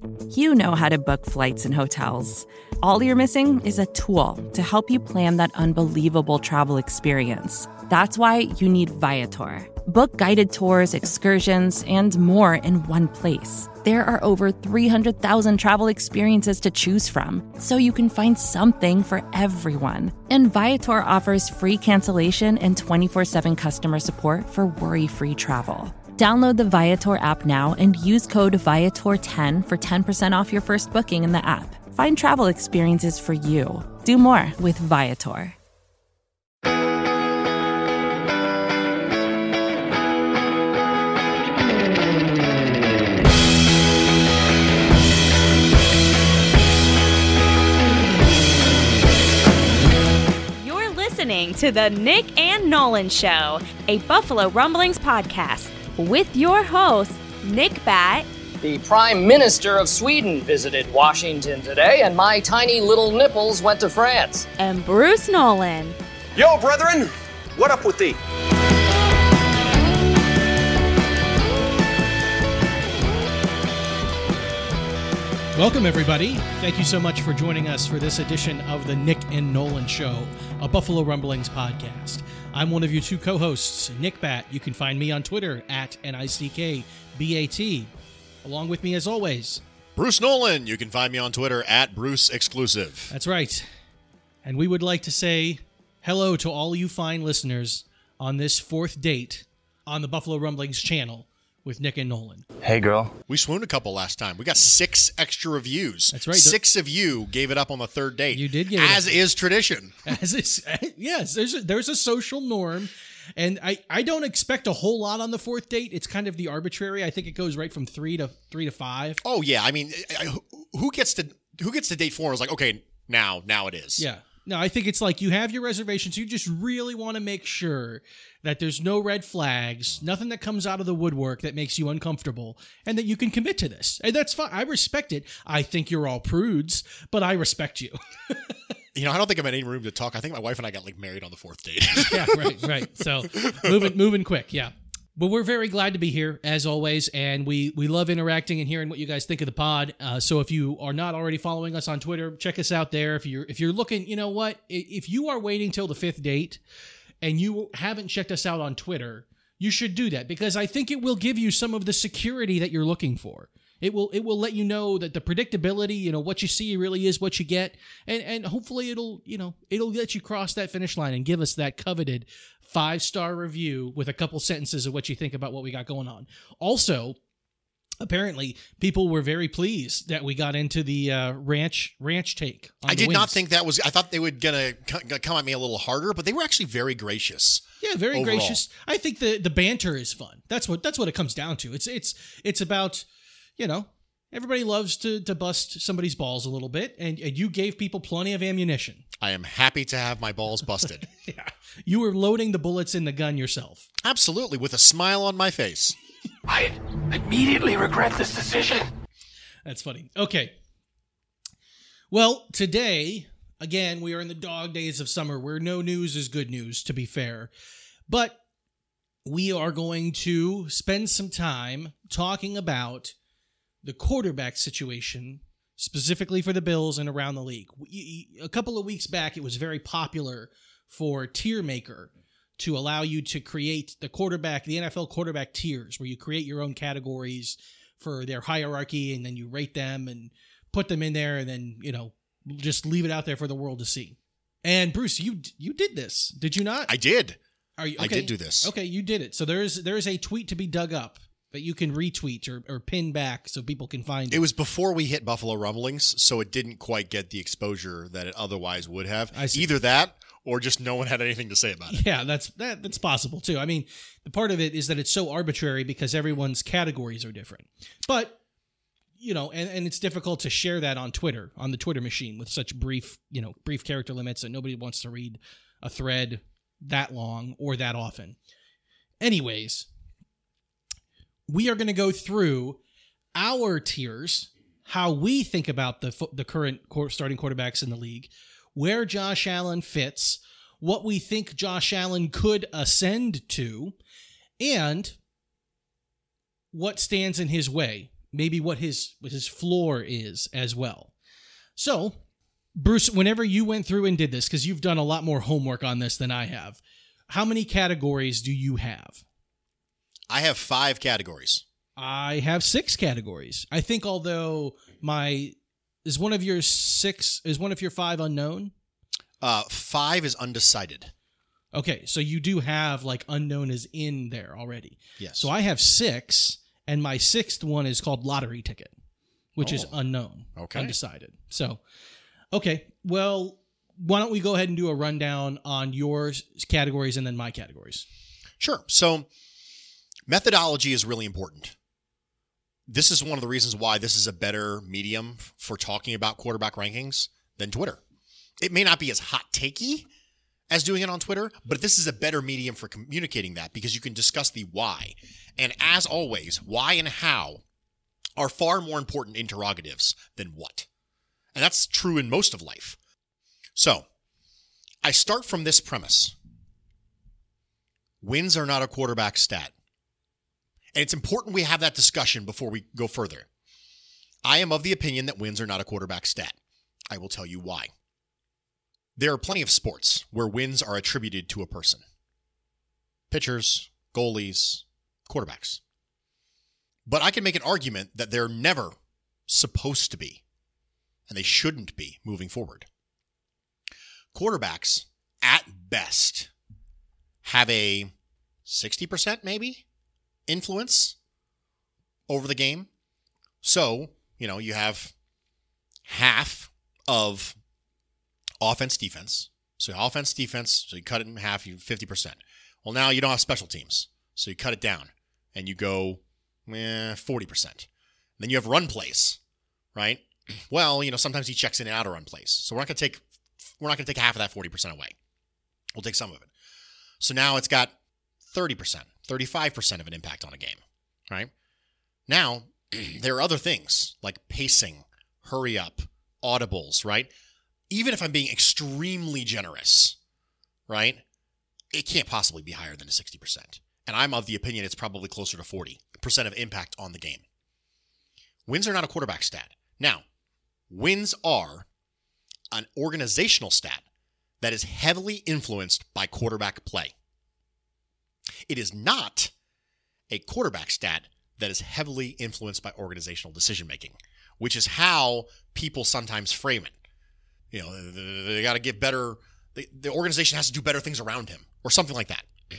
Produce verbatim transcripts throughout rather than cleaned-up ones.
You know how to book flights and hotels. All you're missing is a tool to help you plan that unbelievable travel experience. That's why you need Viator. Book guided tours, excursions, and more in one place. There are over three hundred thousand travel experiences to choose from, so you can find something for everyone. And Viator offers free cancellation and twenty-four seven customer support for worry-free travel. Download the Viator app now and use code Viator ten for ten percent off your first booking in the app. Find travel experiences for you. Do more with Viator. You're listening to the Nick and Nolan Show, a Buffalo Rumblings podcast with your host, Nick Bat. The Prime Minister of Sweden visited Washington today, and my tiny little nipples went to France. And Bruce Nolan. Yo, brethren, what up with thee? Welcome, everybody. Thank you so much for joining us for this edition of the Nick and Nolan Show, a Buffalo Rumblings podcast. I'm one of your two co-hosts, Nick Bat. You can find me on Twitter at N I C K B A T. Along with me, as always, Bruce Nolan. You can find me on Twitter at Bruce Exclusive. That's right. And we would like to say hello to all you fine listeners on this fourth date on the Buffalo Rumblings channel with Nick and Nolan. Hey, girl. We swooned a couple last time. We got six extra reviews. That's right. Six of you gave it up on the third date. You did give it As up. is tradition. As is, yes, there's a, there's a social norm. And I, I don't expect a whole lot on the fourth date. It's kind of the arbitrary. I think it goes right from three to three to five. Oh yeah, I mean, I- who gets to who gets to date four? Is like, okay, now now it is. Yeah. No, I think it's like you have your reservations. You just really want to make sure that there's no red flags, nothing that comes out of the woodwork that makes you uncomfortable, and that you can commit to this. And that's fine. I respect it. I think you're all prudes, but I respect you. You know, I don't think I'm in any room to talk. I think my wife and I got like married on the fourth date. Yeah, right, right. So moving, moving quick. Yeah. But we're very glad to be here, as always, and we, we love interacting and hearing what you guys think of the pod. Uh, so if you are not already following us on Twitter, check us out there. If you're if you're looking, you know what? If you are waiting till the fifth date and you haven't checked us out on Twitter, you should do that, because I think it will give you some of the security that you're looking for. It will it will let you know that the predictability, you know, what you see really is what you get, and and hopefully it'll, you know, it'll let you cross that finish line and give us that coveted five-star review with a couple sentences of what you think about what we got going on. Also, apparently, people were very pleased that we got into the uh, ranch ranch take. On I the did wings. not think that was. I thought they would gonna c- come at me a little harder, but they were actually very gracious. Yeah, very overall. gracious. I think the the banter is fun. That's what that's what it comes down to. It's it's it's about, you know, everybody loves to to bust somebody's balls a little bit, and, and you gave people plenty of ammunition. I am happy to have my balls busted. Yeah, you were loading the bullets in the gun yourself. Absolutely, with a smile on my face. I immediately regret this decision. That's funny. Okay. Well, today, again, we are in the dog days of summer where no news is good news, to be fair. But we are going to spend some time talking about the quarterback situation, specifically for the Bills and around the league. A couple of weeks back, it was very popular for Tier Maker to allow you to create the quarterback, the N F L quarterback tiers, where you create your own categories for their hierarchy, and then you rate them and put them in there, and then, you know, just leave it out there for the world to see. And Bruce, you you did this, did you not? I did. Are you, I did do this. Okay, you did it. So there is there is a tweet to be dug up that you can retweet or, or pin back so people can find it. It was before we hit Buffalo Rumblings, so it didn't quite get the exposure that it otherwise would have. I see. Either that, or just no one had anything to say about it. Yeah, that's that, that's possible too. I mean, the part of it is that it's so arbitrary because everyone's categories are different. But, you know, and, and it's difficult to share that on Twitter, on the Twitter machine, with such brief, you know, brief character limits that nobody wants to read a thread that long or that often. Anyways, we are going to go through our tiers, how we think about the the current starting quarterbacks in the league, where Josh Allen fits, what we think Josh Allen could ascend to, and what stands in his way. maybe what his what his floor is as well. So, Bruce, whenever you went through and did this, because you've done a lot more homework on this than I have, how many categories do you have? I have five categories. I have six categories. I think although my is one of your six is one of your five unknown? Uh, five is undecided. Okay, so you do have like unknown is in there already. Yes. So I have six, and my sixth one is called lottery ticket, which Oh. is unknown, Okay. undecided. So, okay, well, why don't we go ahead and do a rundown on your s- categories and then my categories? Sure. So methodology is really important. This is one of the reasons why this is a better medium f- for talking about quarterback rankings than Twitter. It may not be as hot takey as doing it on Twitter, but this is a better medium for communicating that because you can discuss the why. And as always, why and how are far more important interrogatives than what. And that's true in most of life. So I start from this premise. Wins are not a quarterback stat. And it's important we have that discussion before we go further. I am of the opinion that wins are not a quarterback stat. I will tell you why. There are plenty of sports where wins are attributed to a person. Pitchers, goalies, quarterbacks. But I can make an argument that they're never supposed to be, and they shouldn't be moving forward. Quarterbacks, at best, have a sixty percent maybe influence over the game. So, you know, you have half of offense, defense. So offense, defense, so you cut it in half, you fifty percent. Well, now you don't have special teams, so you cut it down, and you go eh, forty percent. Then you have run plays, right? Well, you know, sometimes he checks in and out of run plays. So we're not going to take we're not going to take half of that forty percent away. We'll take some of it. So now it's got thirty percent, thirty-five percent of an impact on a game, right? Now, there are other things like pacing, hurry up, audibles, right? Even if I'm being extremely generous, right, it can't possibly be higher than a sixty percent. And I'm of the opinion it's probably closer to forty percent of impact on the game. Wins are not a quarterback stat. Now, wins are an organizational stat that is heavily influenced by quarterback play. It is not a quarterback stat that is heavily influenced by organizational decision-making, which is how people sometimes frame it. You know, they, they got to get better. They, the organization has to do better things around him or something like that.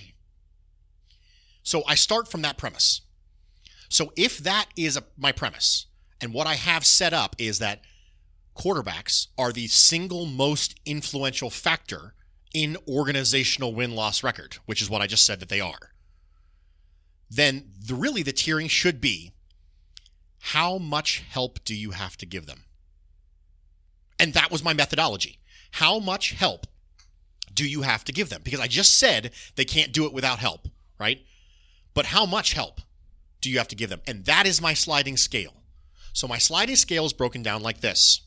So I start from that premise. So if that is a, my premise, and what I have set up is that quarterbacks are the single most influential factor in organizational win-loss record, which is what I just said that they are, then the, really the tiering should be, how much help do you have to give them? And that was my methodology. How much help do you have to give them? Because I just said they can't do it without help, right? But how much help do you have to give them? And that is my sliding scale. So my sliding scale is broken down like this.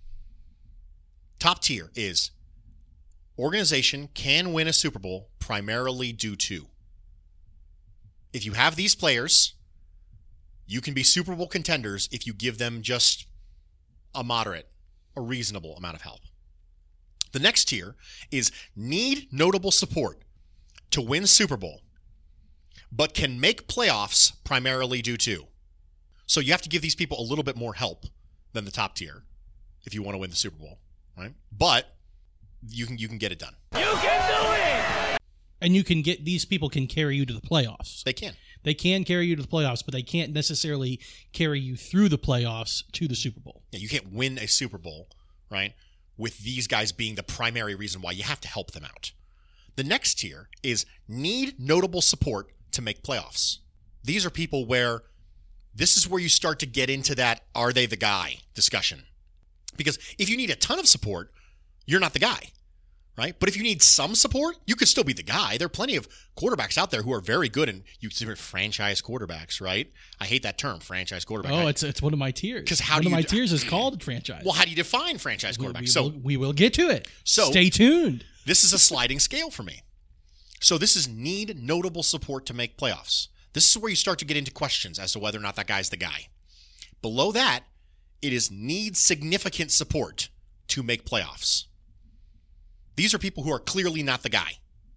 Top tier is organization can win a Super Bowl primarily due to. If you have these players, you can be Super Bowl contenders if you give them just a moderate, a reasonable amount of help. The next tier is need notable support to win Super Bowl, but can make playoffs primarily due to. So you have to give these people a little bit more help than the top tier if you want to win the Super Bowl, right? But you can you can get it done. You can do it! And you can get, these people can carry you to the playoffs. They can. They can carry you to the playoffs, but they can't necessarily carry you through the playoffs to the Super Bowl. Yeah, you can't win a Super Bowl, right, with these guys being the primary reason why. You have to help them out. The next tier is need notable support to make playoffs. These are people where this is where you start to get into that are they the guy discussion. Because if you need a ton of support, you're not the guy, right? But if you need some support, you could still be the guy. There are plenty of quarterbacks out there who are very good, and you consider franchise quarterbacks, right? I hate that term, franchise quarterback. Oh, I, it's it's one of my tiers. 'Cause how one do of you my do- tiers is called franchise. well, how do you define franchise we, quarterback? we so will, we will get to it. So- stay tuned. this is a sliding scale for me. So this is need notable support to make playoffs. This is where you start to get into questions as to whether or not that guy's the guy. Below that, it is need significant support to make playoffs. These are people who are clearly not the guy.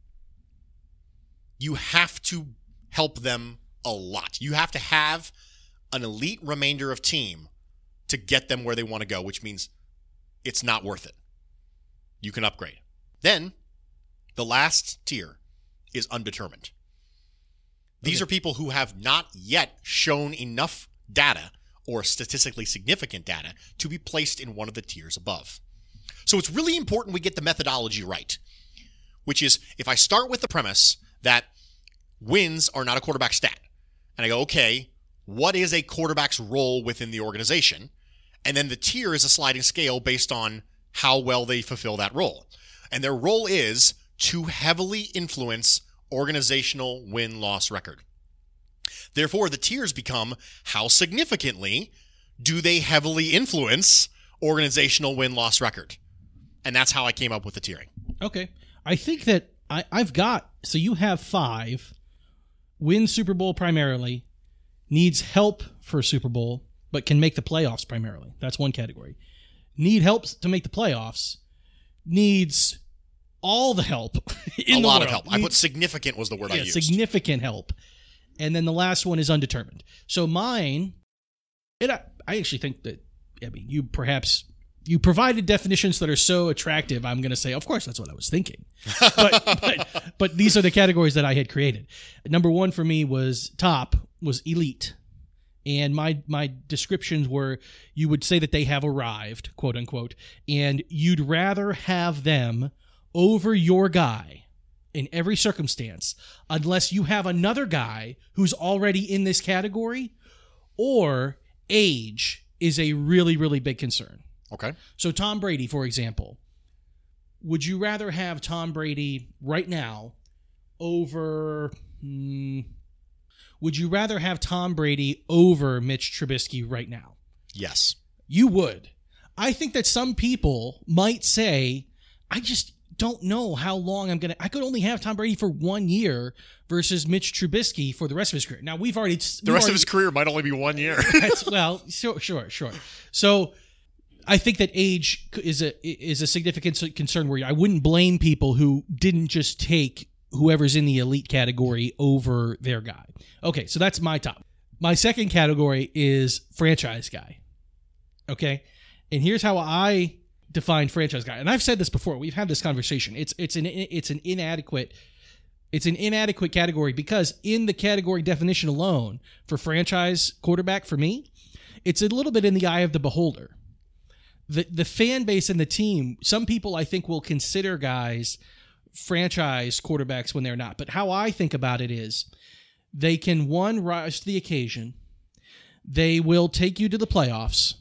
You have to help them a lot. You have to have an elite remainder of team to get them where they want to go, which means it's not worth it. You can upgrade. Then, the last tier is undetermined. These okay. are people who have not yet shown enough data or statistically significant data to be placed in one of the tiers above. So it's really important we get the methodology right, which is if I start with the premise that wins are not a quarterback stat, and I go, okay, what is a quarterback's role within the organization? And then the tier is a sliding scale based on how well they fulfill that role. And their role is to heavily influence organizational win-loss record. Therefore, the tiers become how significantly do they heavily influence organizational win-loss record. And that's how I came up with the tiering. Okay. I think that I, I've got, so you have five, win Super Bowl primarily, needs help for Super Bowl, but can make the playoffs primarily. That's one category. Need help to make the playoffs, needs all the help in a the lot world. of help. Needs, I put significant was the word yeah, I used. Significant help. And then the last one is undetermined. So mine, it, I, I actually think that, I mean, you perhaps, you provided definitions that are so attractive, I'm going to say, of course, that's what I was thinking. But, but, but these are the categories that I had created. Number one for me was top, was elite. And my my descriptions were, you would say that they have arrived, quote unquote, and you'd rather have them over your guy in every circumstance, unless you have another guy who's already in this category, or age is a really, really big concern. Okay. So Tom Brady, for example, would you rather have Tom Brady right now over... Hmm, Would you rather have Tom Brady over Mitch Trubisky right now? Yes. You would. I think that some people might say, I just don't know how long I'm going to... I could only have Tom Brady for one year versus Mitch Trubisky for the rest of his career. Now, we've already... The we've rest already, of his career might only be one year. that's, well, sure, sure, sure. So I think that age is a is a significant concern where I wouldn't blame people who didn't just take whoever's in the elite category over their guy. Okay, so that's my top. My second category is franchise guy. Okay? And here's how I define franchise guy. And I've said this before. We've had this conversation. It's it's an it's an inadequate it's an inadequate category because in the category definition alone for franchise quarterback for me, it's a little bit in the eye of the beholder. The the fan base and the team, some people I think will consider guys franchise quarterbacks when they're not. But how I think about it is they can, one, rise to the occasion. They will take you to the playoffs.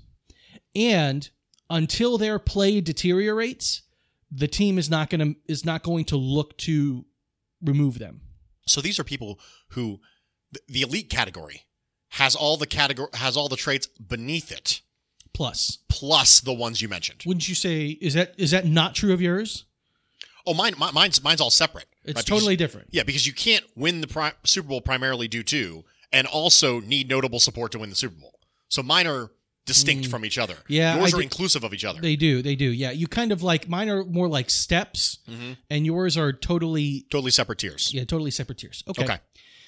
And until their play deteriorates, the team is not going to is not going to look to remove them. So these are people who the elite category has all the category has all the traits beneath it. Plus. Plus the ones you mentioned. Wouldn't you say, is that is that not true of yours? Oh, mine, mine's mine's all separate. It's right? totally because, different. Yeah, because you can't win the pri- Super Bowl primarily due to, and also need notable support to win the Super Bowl. So mine are distinct mm, from each other. Yeah, yours I are do, inclusive of each other. They do, they do. Yeah, you kind of like mine are more like steps, mm-hmm. and yours are totally totally separate tiers. Yeah, totally separate tiers. Okay. Okay.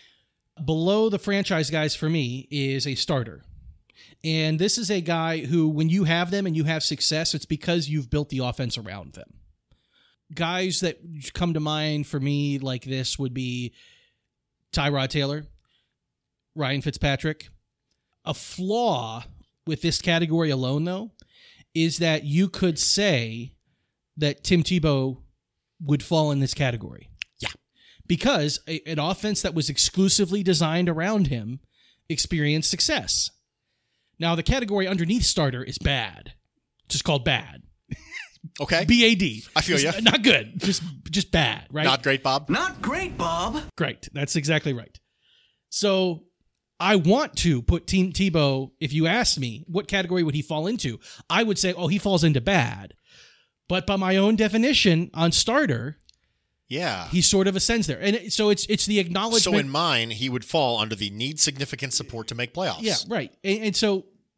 Below the franchise guys for me is a starter. And this is a guy who, when you have them and you have success, it's because you've built the offense around them. Guys that come to mind for me like this would be Tyrod Taylor, Ryan Fitzpatrick. A flaw with this category alone, though, is that you could say that Tim Tebow would fall in this category. Yeah. Because a, an offense that was exclusively designed around him experienced success. Now, the category underneath starter is bad. Just called bad. Okay. B A D. I feel you. Not good. Just just bad, right? Not great, Bob. Not great, Bob. Great. That's exactly right. So I want to put Team Tebow, if you asked me, what category would he fall into? I would say, oh, he falls into bad. But by my own definition on starter, yeah, he sort of ascends there. And so it's it's the acknowledgement. So in mine, he would fall under the need significant support to make playoffs. Yeah, right. And, and so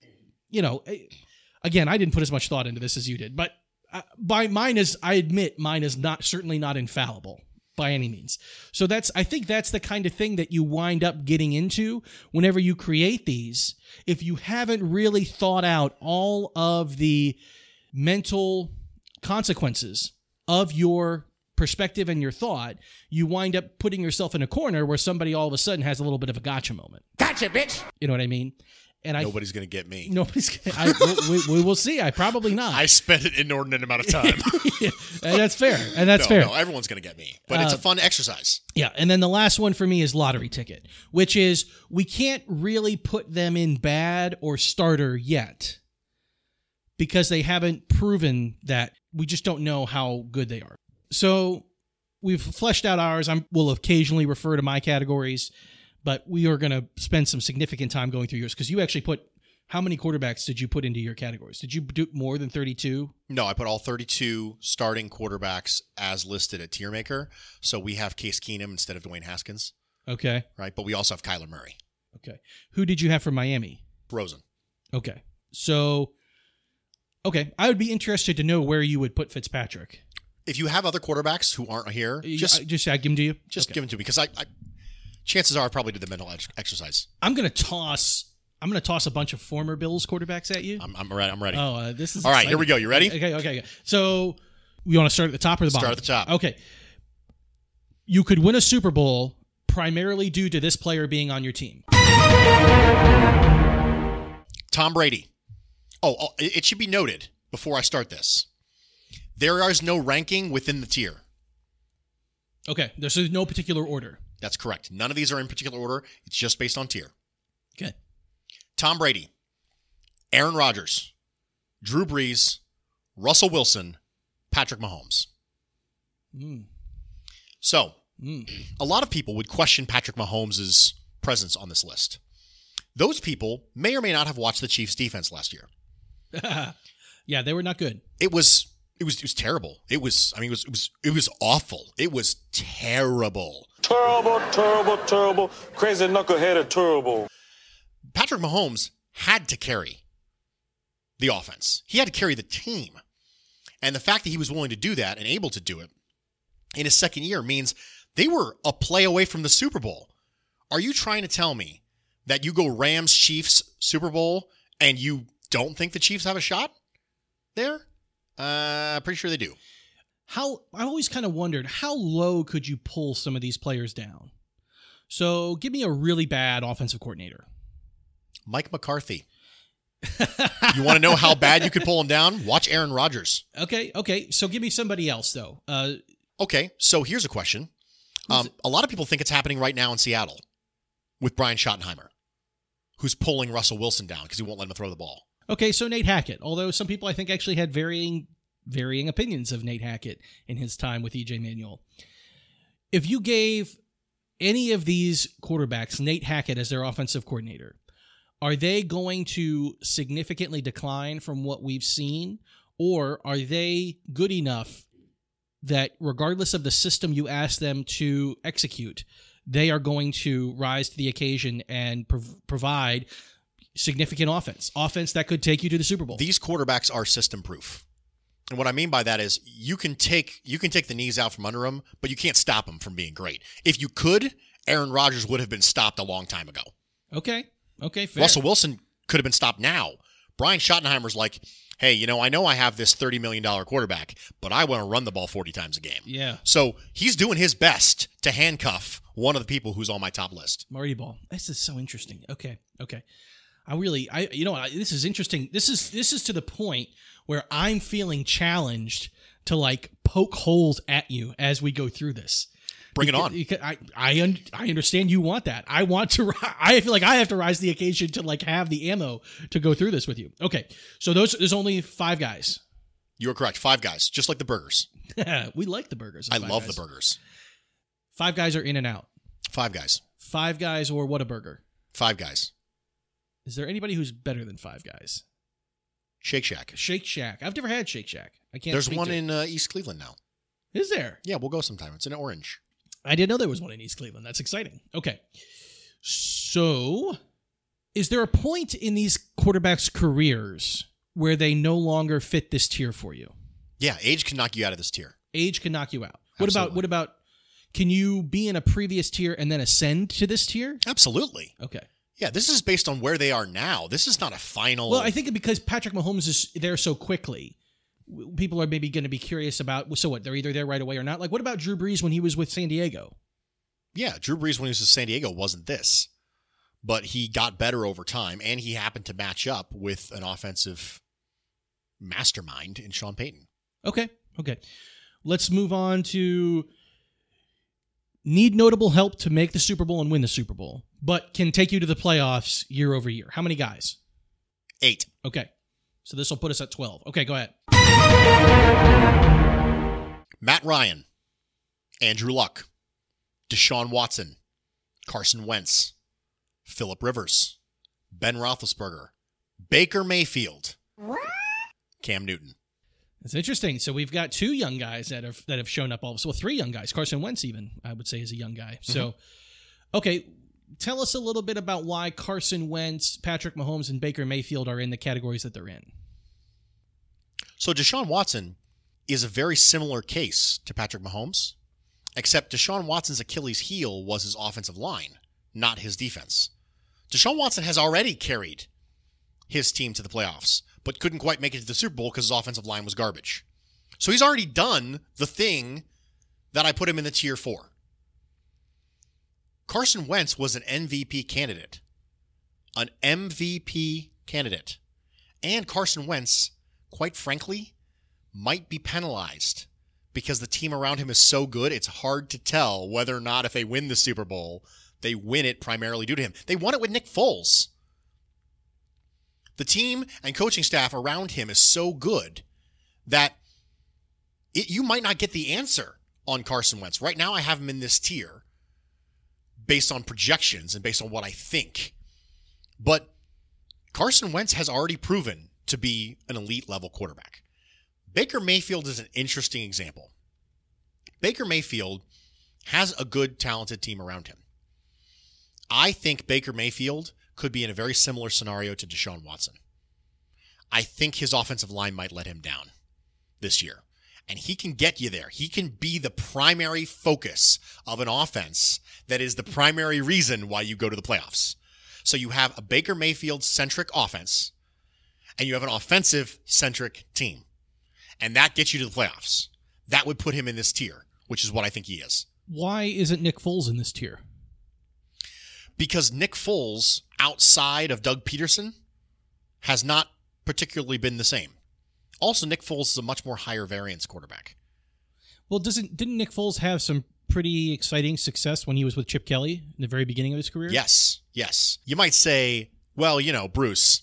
you know, again, I didn't put as much thought into this as you did, but uh, by mine is, I admit, mine is not certainly not infallible by any means. So that's, I think that's the kind of thing that you wind up getting into whenever you create these. If you haven't really thought out all of the mental consequences of your perspective and your thought, you wind up putting yourself in a corner where somebody all of a sudden has a little bit of a gotcha moment. Gotcha, bitch. You know what I mean? And Nobody's going to get me. Nobody's gonna, I, we, we will see. I probably not. I spent an inordinate amount of time. Yeah, and that's fair. And that's no, fair. No, everyone's going to get me. But uh, it's a fun exercise. Yeah. And then the last one for me is lottery ticket, which is we can't really put them in bad or starter yet because they haven't proven that. We just don't know how good they are. So we've fleshed out ours. I will occasionally refer to my categories, but we are going to spend some significant time going through yours because you actually put, how many quarterbacks did you put into your categories? Did you do more than thirty-two? No, I put all thirty-two starting quarterbacks as listed at Tier Maker. So we have Case Keenum instead of Dwayne Haskins. Okay. Right, but we also have Kyler Murray. Okay. Who did you have for Miami? Rosen. Okay. So, okay. I would be interested to know where you would put Fitzpatrick. If you have other quarterbacks who aren't here, just just I give them to you. Just okay. give them to me because I, I, chances are I probably did the mental ex- exercise. I'm gonna toss. I'm gonna toss a bunch of former Bills quarterbacks at you. I'm, I'm ready. I'm ready. Oh, uh, this is all right. exciting. Here we go. You ready? Okay. Okay. okay. So, you want to start at the top or the bottom? Start at the top. Okay. You could win a Super Bowl primarily due to this player being on your team. Tom Brady. Oh, oh it should be noted before I start this. There is no ranking within the tier. Okay, there's no particular order. That's correct. None of these are in particular order. It's just based on tier. Okay. Tom Brady, Aaron Rodgers, Drew Brees, Russell Wilson, Patrick Mahomes. Mm. So, mm. a lot of people would question Patrick Mahomes' presence on this list. Those people may or may not have watched the Chiefs' defense last year. Yeah, they were not good. It was... It was it was terrible. It was I mean it was it was it was awful. It was terrible. Terrible, terrible, terrible. Crazy knucklehead, terrible. Patrick Mahomes had to carry the offense. He had to carry the team. And the fact that he was willing to do that and able to do it in his second year means they were a play away from the Super Bowl. Are you trying to tell me that you go Rams Chiefs Super Bowl and you don't think the Chiefs have a shot there? Uh, pretty sure they do. How I always kind of wondered, how low could you pull some of these players down? So give me a really bad offensive coordinator. Mike McCarthy. You want to know how bad you could pull him down? Watch Aaron Rodgers. Okay, okay. So give me somebody else, though. Uh, okay, so here's a question. Um, a lot of people think it's happening right now in Seattle with Brian Schottenheimer, who's pulling Russell Wilson down because he won't let him throw the ball. Okay, so Nate Hackett, although some people I think actually had varying varying opinions of Nate Hackett in his time with E J Manuel. If you gave any of these quarterbacks Nate Hackett as their offensive coordinator, are they going to significantly decline from what we've seen, or are they good enough that regardless of the system you ask them to execute, they are going to rise to the occasion and prov- provide significant offense, offense that could take you to the Super Bowl? These quarterbacks are system proof. And what I mean by that is you can take you can take the knees out from under them, but you can't stop them from being great. If you could, Aaron Rodgers would have been stopped a long time ago. Okay. Okay, fair. Russell Wilson could have been stopped now. Brian Schottenheimer's like, hey, you know, I know I have this thirty million dollars quarterback, but I want to run the ball forty times a game. Yeah. So he's doing his best to handcuff one of the people who's on my top list. Marty Ball. This is so interesting. Okay. Okay. I really, I you know, I, this is interesting. This is this is to the point where I'm feeling challenged to like poke holes at you as we go through this. Bring it because, on. Because I I un, I understand you want that. I want to. I feel like I have to rise to the occasion to like have the ammo to go through this with you. Okay, so those there's only five guys. You are correct. Five guys, just like the burgers. We like the burgers. I love guys. the burgers. Five guys are in and out. Five guys. Five guys or what a burger. Five guys. Is there anybody who's better than Five Guys? Shake Shack. Shake Shack. I've never had Shake Shack. I can't. There's speak one to in uh, East Cleveland now. Is there? Yeah, we'll go sometime. It's in Orange. I didn't know there was one in East Cleveland. That's exciting. Okay. So, Is there a point in these quarterbacks' careers where they no longer fit this tier for you? Yeah, age can knock you out of this tier. Age can knock you out. What Absolutely. about what about? Can you be in a previous tier and then ascend to this tier? Absolutely. Okay. Yeah, this is based on where they are now. This is not a final. Well, I think because Patrick Mahomes is there so quickly, people are maybe going to be curious about, so what, they're either there right away or not? Like, what about Drew Brees when he was with San Diego? Yeah, Drew Brees when he was with San Diego wasn't this. But he got better over time, and he happened to match up with an offensive mastermind in Sean Payton. Okay, okay. Let's move on to need notable help to make the Super Bowl and win the Super Bowl, but can take you to the playoffs year over year. How many guys? Eight. Okay, so this will put us at twelve. Okay, go ahead. Matt Ryan, Andrew Luck, Deshaun Watson, Carson Wentz, Phillip Rivers, Ben Roethlisberger, Baker Mayfield, Cam Newton. It's interesting. So we've got two young guys that have that have shown up. All well, three young guys. Carson Wentz, even I would say, is a young guy. So, mm-hmm. okay, tell us a little bit about why Carson Wentz, Patrick Mahomes, and Baker Mayfield are in the categories that they're in. So Deshaun Watson is a very similar case to Patrick Mahomes, except Deshaun Watson's Achilles heel was his offensive line, not his defense. Deshaun Watson has already carried his team to the playoffs, but couldn't quite make it to the Super Bowl because his offensive line was garbage. So he's already done the thing that I put him in the tier for. Carson Wentz was an M V P candidate. An M V P candidate. And Carson Wentz, quite frankly, might be penalized because the team around him is so good, it's hard to tell whether or not if they win the Super Bowl, they win it primarily due to him. They won it with Nick Foles. The team and coaching staff around him is so good that it, you might not get the answer on Carson Wentz. Right now, I have him in this tier based on projections and based on what I think. But Carson Wentz has already proven to be an elite level quarterback. Baker Mayfield is an interesting example. Baker Mayfield has a good, talented team around him. I think Baker Mayfield could be in a very similar scenario to Deshaun Watson. I think his offensive line might let him down this year. And he can get you there. He can be the primary focus of an offense that is the primary reason why you go to the playoffs. So you have a Baker Mayfield-centric offense, and you have an offensive-centric team. And that gets you to the playoffs. That would put him in this tier, which is what I think he is. Why isn't Nick Foles in this tier? Because Nick Foles, outside of Doug Peterson, has not particularly been the same. Also, Nick Foles is a much more higher variance quarterback. Well, doesn't didn't Nick Foles have some pretty exciting success when he was with Chip Kelly in the very beginning of his career? Yes, yes. You might say, well, you know, Bruce,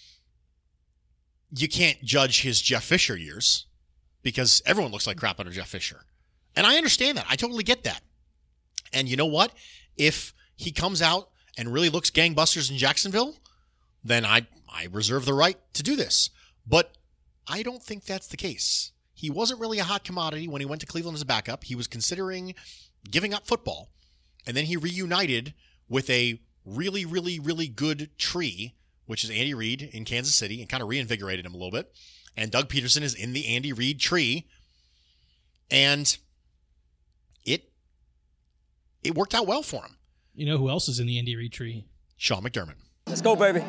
you can't judge his Jeff Fisher years because everyone looks like crap under Jeff Fisher. And I understand that. I totally get that. And you know what? If he comes out and really looks gangbusters in Jacksonville, then I, I reserve the right to do this. But I don't think that's the case. He wasn't really a hot commodity when he went to Cleveland as a backup. He was considering giving up football. And then he reunited with a really, really, really good tree, which is Andy Reid in Kansas City, and kind of reinvigorated him a little bit. And Doug Peterson is in the Andy Reid tree. And it it worked out well for him. You know who else is in the Andy Reid tree? Sean McDermott. Let's go, baby.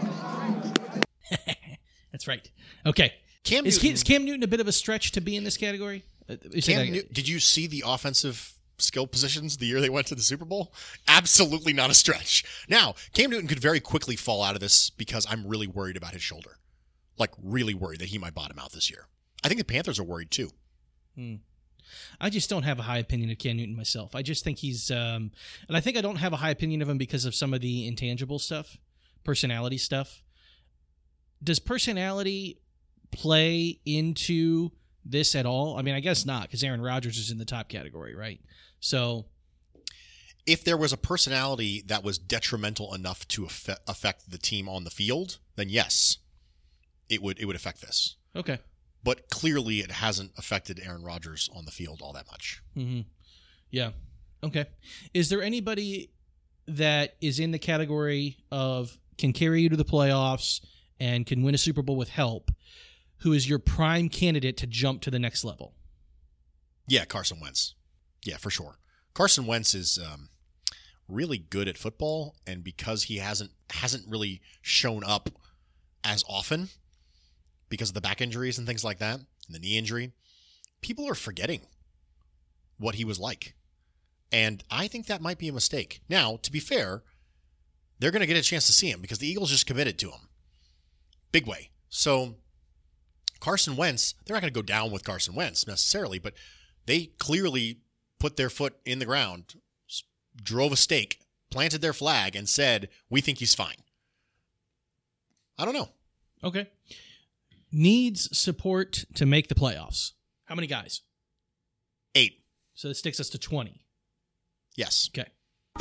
That's right. Okay. Cam is, Newton, is Cam Newton a bit of a stretch to be in this category? Uh, Cam Newton, did you see the offensive skill positions the year they went to the Super Bowl? Absolutely not a stretch. Now, Cam Newton could very quickly fall out of this because I'm really worried about his shoulder. Like, really worried that he might bottom out this year. I think the Panthers are worried, too. Hmm. I just don't have a high opinion of Cam Newton myself. I just think he's, um, and I think I don't have a high opinion of him because of some of the intangible stuff, personality stuff. Does personality play into this at all? I mean, I guess not, because Aaron Rodgers is in the top category, right? So, if there was a personality that was detrimental enough to affect, affect the team on the field, then yes, it would it would affect this. Okay. But clearly, it hasn't affected Aaron Rodgers on the field all that much. Mm-hmm. Yeah. Okay. Is there anybody that is in the category of can carry you to the playoffs and can win a Super Bowl with help, who is your prime candidate to jump to the next level? Yeah, Carson Wentz. Yeah, for sure. Carson Wentz is um, really good at football, and because he hasn't hasn't really shown up as often because of the back injuries and things like that, and the knee injury, people are forgetting what he was like. And I think that might be a mistake. Now, to be fair, they're going to get a chance to see him because the Eagles just committed to him. Big way. So Carson Wentz, they're not going to go down with Carson Wentz necessarily, but they clearly put their foot in the ground, drove a stake, planted their flag, and said, we think he's fine. I don't know. Okay. Needs support to make the playoffs. How many guys? Eight. So this takes us to twenty. Yes. Okay.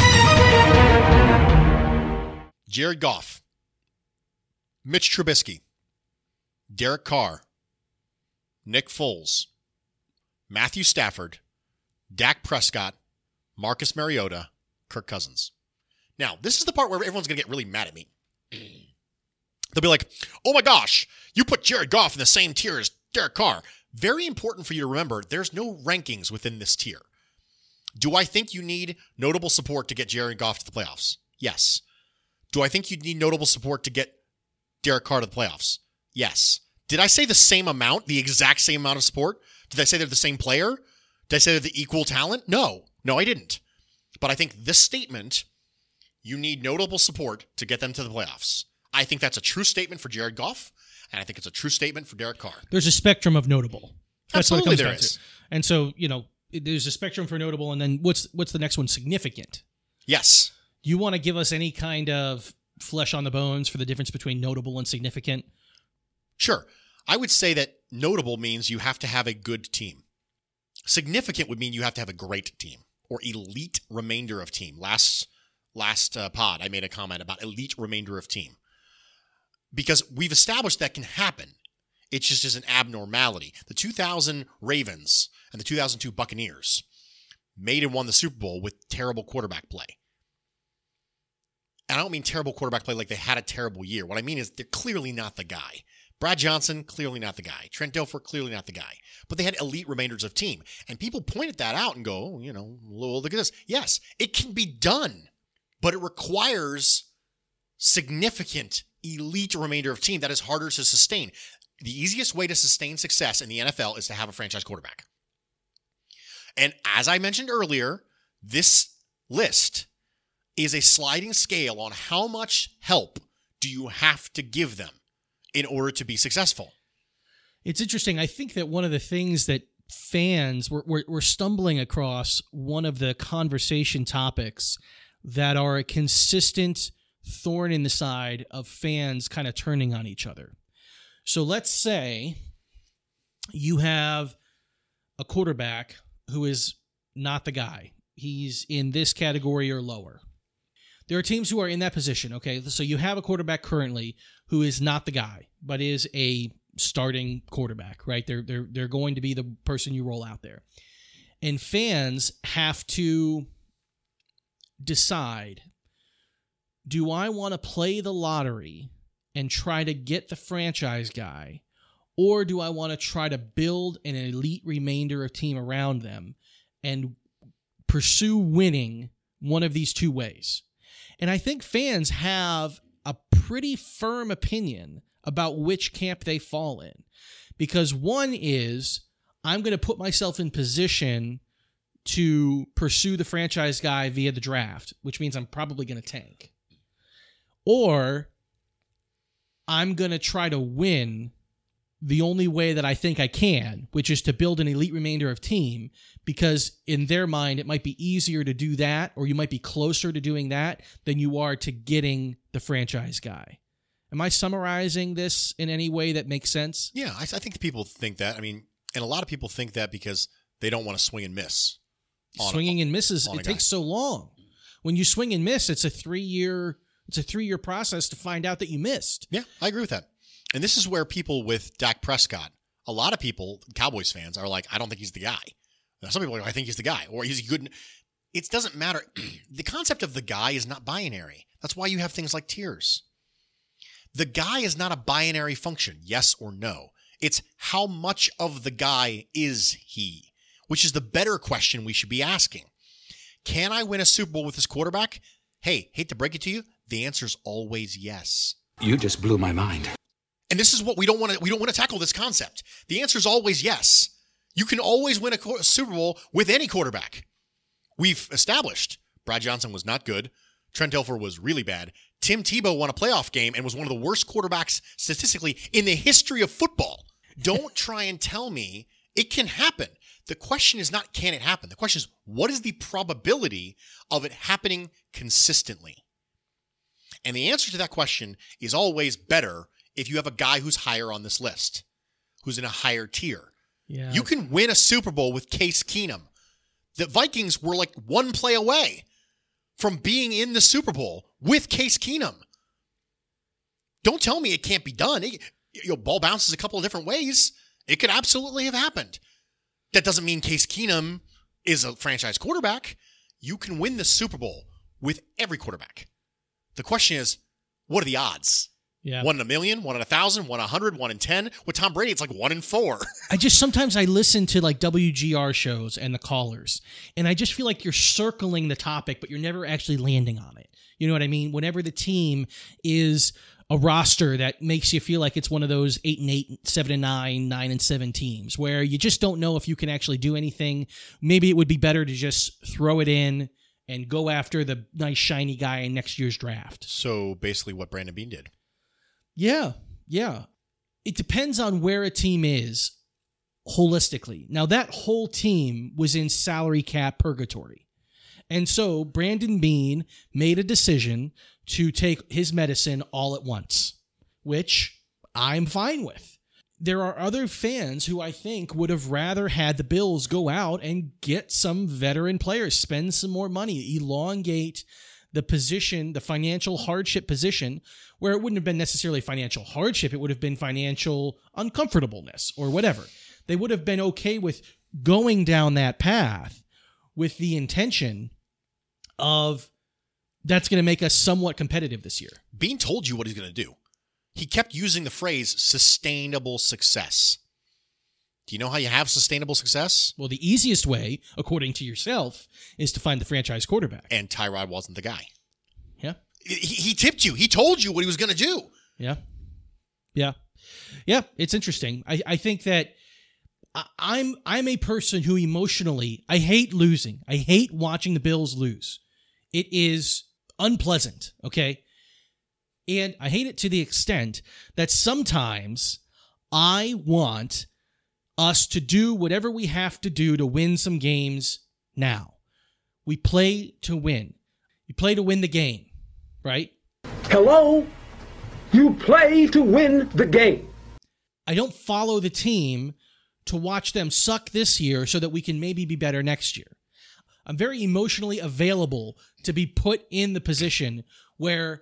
Jared Goff, Mitch Trubisky, Derek Carr, Nick Foles, Matthew Stafford, Dak Prescott, Marcus Mariota, Kirk Cousins. Now, this is the part where everyone's going to get really mad at me. They'll be like, oh my gosh, you put Jared Goff in the same tier as Derek Carr. Very important for you to remember, there's no rankings within this tier. Do I think you need notable support to get Jared Goff to the playoffs? Yes. Do I think you need notable support to get Derek Carr to the playoffs? Yes. Did I say the same amount, the exact same amount of support? Did I say they're the same player? Did I say they're the equal talent? No. No, I didn't. But I think this statement, you need notable support to get them to the playoffs. I think that's a true statement for Jared Goff, and I think it's a true statement for Derek Carr. There's a spectrum of notable. That's Absolutely what it comes there down is. to. And so, you know, there's a spectrum for notable, and then what's what's the next one? Significant. Yes. Do you want to give us any kind of flesh on the bones for the difference between notable and significant? Sure. I would say that notable means you have to have a good team. Significant would mean you have to have a great team or elite remainder of team. Last last uh, pod, I made a comment about elite remainder of team because we've established that can happen. It just is an abnormality. The two thousand Ravens and the two thousand two Buccaneers made and won the Super Bowl with terrible quarterback play. And I don't mean terrible quarterback play like they had a terrible year. What I mean is they're clearly not the guy. Brad Johnson, clearly not the guy. Trent Dilfer, clearly not the guy. But they had elite remainders of team. And people pointed that out and go, oh, you know, look at this. Yes, it can be done. But it requires significant elite remainder of team that is harder to sustain. The easiest way to sustain success in the N F L is to have a franchise quarterback. And as I mentioned earlier, this list is a sliding scale on how much help do you have to give them in order to be successful. It's interesting. I think that one of the things that fans, we're, we're, we're stumbling across one of the conversation topics that are a consistent thorn in the side of fans kind of turning on each other. So let's say you have a quarterback who is not the guy. He's in this category or lower. There are teams who are in that position, okay? So you have a quarterback currently who is not the guy, but is a starting quarterback, right? They're they're they're going to be the person you roll out there. And fans have to decide, do I want to play the lottery and try to get the franchise guy, or do I want to try to build an elite remainder of team around them and pursue winning one of these two ways? And I think fans have a pretty firm opinion about which camp they fall in. Because one is, I'm going to put myself in position to pursue the franchise guy via the draft, which means I'm probably going to tank. Or I'm going to try to win the only way that I think I can, which is to build an elite remainder of team, because in their mind, it might be easier to do that, or you might be closer to doing that than you are to getting the franchise guy. Am I summarizing this in any way that makes sense? Yeah, I, I think people think that. I mean, and a lot of people think that because they don't want to swing and miss. Swinging a, and misses, it guy. takes so long. When you swing and miss, it's a three-year, it's a three-year process to find out that you missed. Yeah, I agree with that. And this is where people with Dak Prescott, a lot of people, Cowboys fans, are like, I don't think he's the guy. Now, some people are like, I think he's the guy, or he's good. It doesn't matter. The concept of the guy is not binary. That's why you have things like tiers. The guy is not a binary function, yes or no. It's how much of the guy is he, which is the better question we should be asking. Can I win a Super Bowl with this quarterback? Hey, hate to break it to you, the answer is always yes. You just blew my mind. And this is what we don't want to we don't want to tackle this concept. The answer is always yes. You can always win a Super Bowl with any quarterback. We've established Brad Johnson was not good. Trent Dilfer was really bad. Tim Tebow won a playoff game and was one of the worst quarterbacks statistically in the history of football. Don't try and tell me it can happen. The question is not can it happen. The question is what is the probability of it happening consistently? And the answer to that question is always better if you have a guy who's higher on this list, who's in a higher tier. Yeah. You can win a Super Bowl with Case Keenum. The Vikings were like one play away from being in the Super Bowl with Case Keenum. Don't tell me it can't be done. It, you know, ball bounces a couple of different ways. It could absolutely have happened. That doesn't mean Case Keenum is a franchise quarterback. You can win the Super Bowl with every quarterback. The question is, what are the odds? Yeah. One in a million, one in a thousand, one in a hundred, one in ten. With Tom Brady, it's like one in four. I just sometimes I listen to like W G R shows and the callers, and I just feel like you're circling the topic, but you're never actually landing on it. You know what I mean? Whenever the team is a roster that makes you feel like it's one of those eight and eight, seven and nine, nine and seven teams where you just don't know if you can actually do anything. Maybe it would be better to just throw it in and go after the nice shiny guy in next year's draft. So basically what Brandon Beane did. Yeah, yeah. It depends on where a team is holistically. Now, that whole team was in salary cap purgatory. And so Brandon Beane made a decision to take his medicine all at once, which I'm fine with. There are other fans who I think would have rather had the Bills go out and get some veteran players, spend some more money, elongate the position, the financial hardship position, where it wouldn't have been necessarily financial hardship. It would have been financial uncomfortableness or whatever. They would have been okay with going down that path with the intention of that's going to make us somewhat competitive this year. Beane told you what he's going to do. He kept using the phrase sustainable success. Do you know how you have sustainable success? Well, the easiest way, according to yourself, is to find the franchise quarterback. And Tyrod wasn't the guy. Yeah. He, he tipped you. He told you what he was going to do. Yeah. Yeah. Yeah, it's interesting. I, I think that I, I'm I'm a person who emotionally, I hate losing. I hate watching the Bills lose. It is unpleasant, okay? And I hate it to the extent that sometimes I want us to do whatever we have to do to win some games now. We play to win. You play to win the game, right? Hello? You play to win the game. I don't follow the team to watch them suck this year so that we can maybe be better next year. I'm very emotionally available to be put in the position where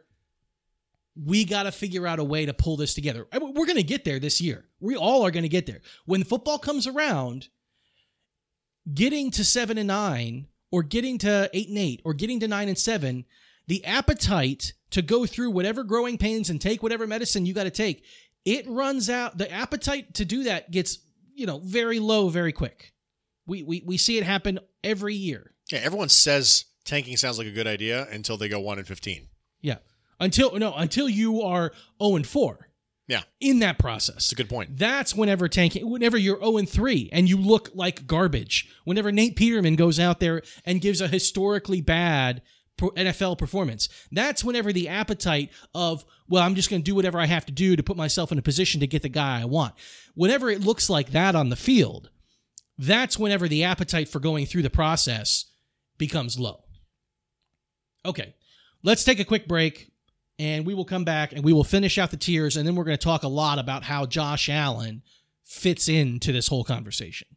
we got to figure out a way to pull this together. We're going to get there this year. We all are going to get there. When football comes around, getting to seven and nine or getting to eight and eight or getting to nine and seven, the appetite to go through whatever growing pains and take whatever medicine you got to take, it runs out. The appetite to do that gets, you know, very low very quick. We we we see it happen every year. Yeah, everyone says tanking sounds like a good idea until they go one and fifteen. Yeah. Until no, until you are zero and four. Yeah. In that process. That's a good point. That's whenever tanking, whenever you're zero and three and you look like garbage. Whenever Nate Peterman goes out there and gives a historically bad N F L performance. That's whenever the appetite of, well, I'm just going to do whatever I have to do to put myself in a position to get the guy I want. Whenever it looks like that on the field, that's whenever the appetite for going through the process becomes low. Okay. Let's take a quick break. And we will come back and we will finish out the tiers, and then we're going to talk a lot about how Josh Allen fits into this whole conversation.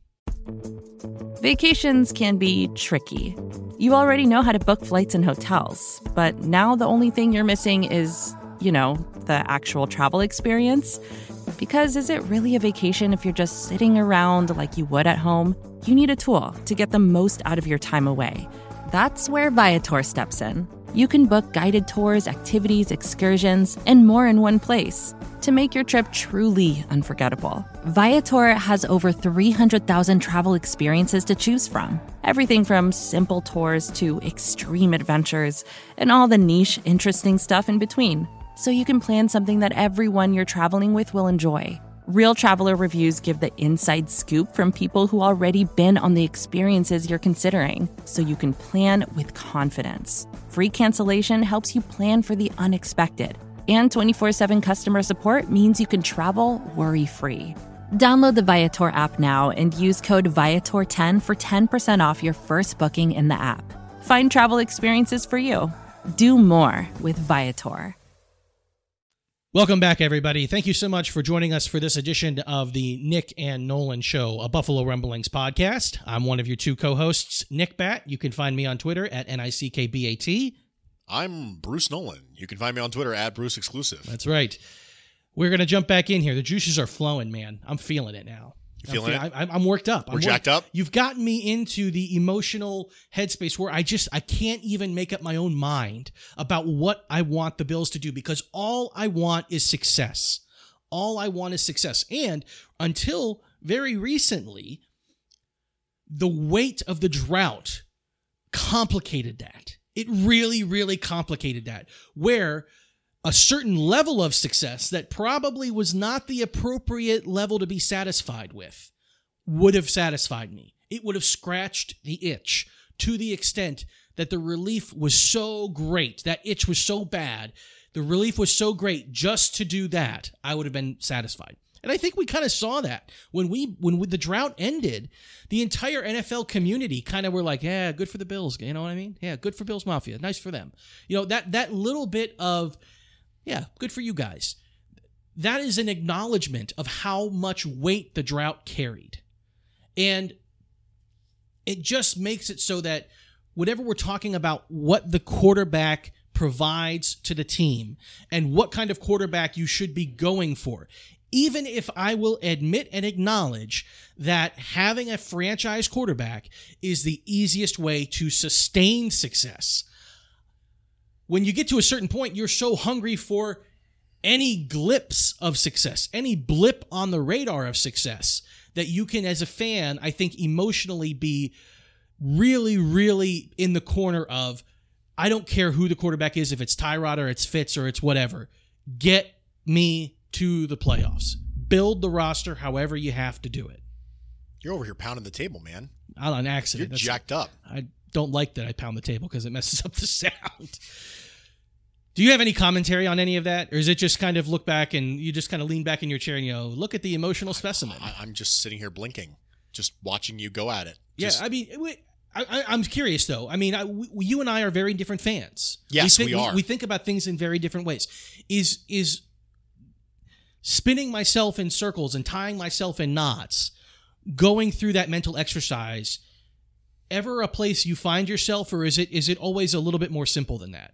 Vacations can be tricky. You already know how to book flights and hotels, but now the only thing you're missing is, you know, the actual travel experience. Because is it really a vacation if you're just sitting around like you would at home? You need a tool to get the most out of your time away. That's where Viator steps in. You can book guided tours, activities, excursions, and more in one place to make your trip truly unforgettable. Viator has over three hundred thousand travel experiences to choose from. Everything from simple tours to extreme adventures and all the niche, interesting stuff in between. So you can plan something that everyone you're traveling with will enjoy. Real traveler reviews give the inside scoop from people who already been on the experiences you're considering, so you can plan with confidence. Free cancellation helps you plan for the unexpected. And twenty-four seven customer support means you can travel worry-free. Download the Viator app now and use code Viator ten for ten percent off your first booking in the app. Find travel experiences for you. Do more with Viator. Welcome back, everybody. Thank you so much for joining us for this edition of the Nick and Nolan Show, a Buffalo Rumblings podcast. I'm one of your two co-hosts, Nick Bat. You can find me on Twitter at N I C K B A T. I'm Bruce Nolan. You can find me on Twitter at Bruce Exclusive. That's right. We're going to jump back in here. The juices are flowing, man. I'm feeling it now. You feeling I'm, it? I'm, I'm worked up. We're I'm jacked worked. up? You've gotten me into the emotional headspace where I just, I can't even make up my own mind about what I want the Bills to do, because all I want is success. All I want is success. And until very recently, the weight of the drought complicated that. It really, really complicated that, where a certain level of success that probably was not the appropriate level to be satisfied with would have satisfied me. It would have scratched the itch to the extent that the relief was so great, that itch was so bad, the relief was so great just to do that, I would have been satisfied. And I think we kind of saw that when we when the drought ended. The entire N F L community kind of were like, yeah, good for the Bills. You know what I mean? Yeah, good for Bills Mafia. Nice for them. You know, that that little bit of, yeah, good for you guys. That is an acknowledgement of how much weight the drought carried. And it just makes it so that whatever we're talking about, what the quarterback provides to the team and what kind of quarterback you should be going for, even if I will admit and acknowledge that having a franchise quarterback is the easiest way to sustain success. When you get to a certain point, you're so hungry for any glimpse of success, any blip on the radar of success, that you can, as a fan, I think emotionally be really, really in the corner of, I don't care who the quarterback is, if it's Tyrod or it's Fitz or it's whatever, get me to the playoffs. Build the roster however you have to do it. You're over here pounding the table, man. Not on accident. You're That's, jacked up. I don't like that I pound the table because it messes up the sound. Do you have any commentary on any of that? Or is it just kind of look back and you just kind of lean back in your chair and you go, look at the emotional specimen? I, I'm just sitting here blinking, just watching you go at it. Just, yeah, I mean, I, I, I'm curious though. I mean, I, we, you and I are very different fans. Yes, we, think, we are. We, we think about things in very different ways. Is is spinning myself in circles and tying myself in knots, going through that mental exercise, ever a place you find yourself, or is it is it always a little bit more simple than that?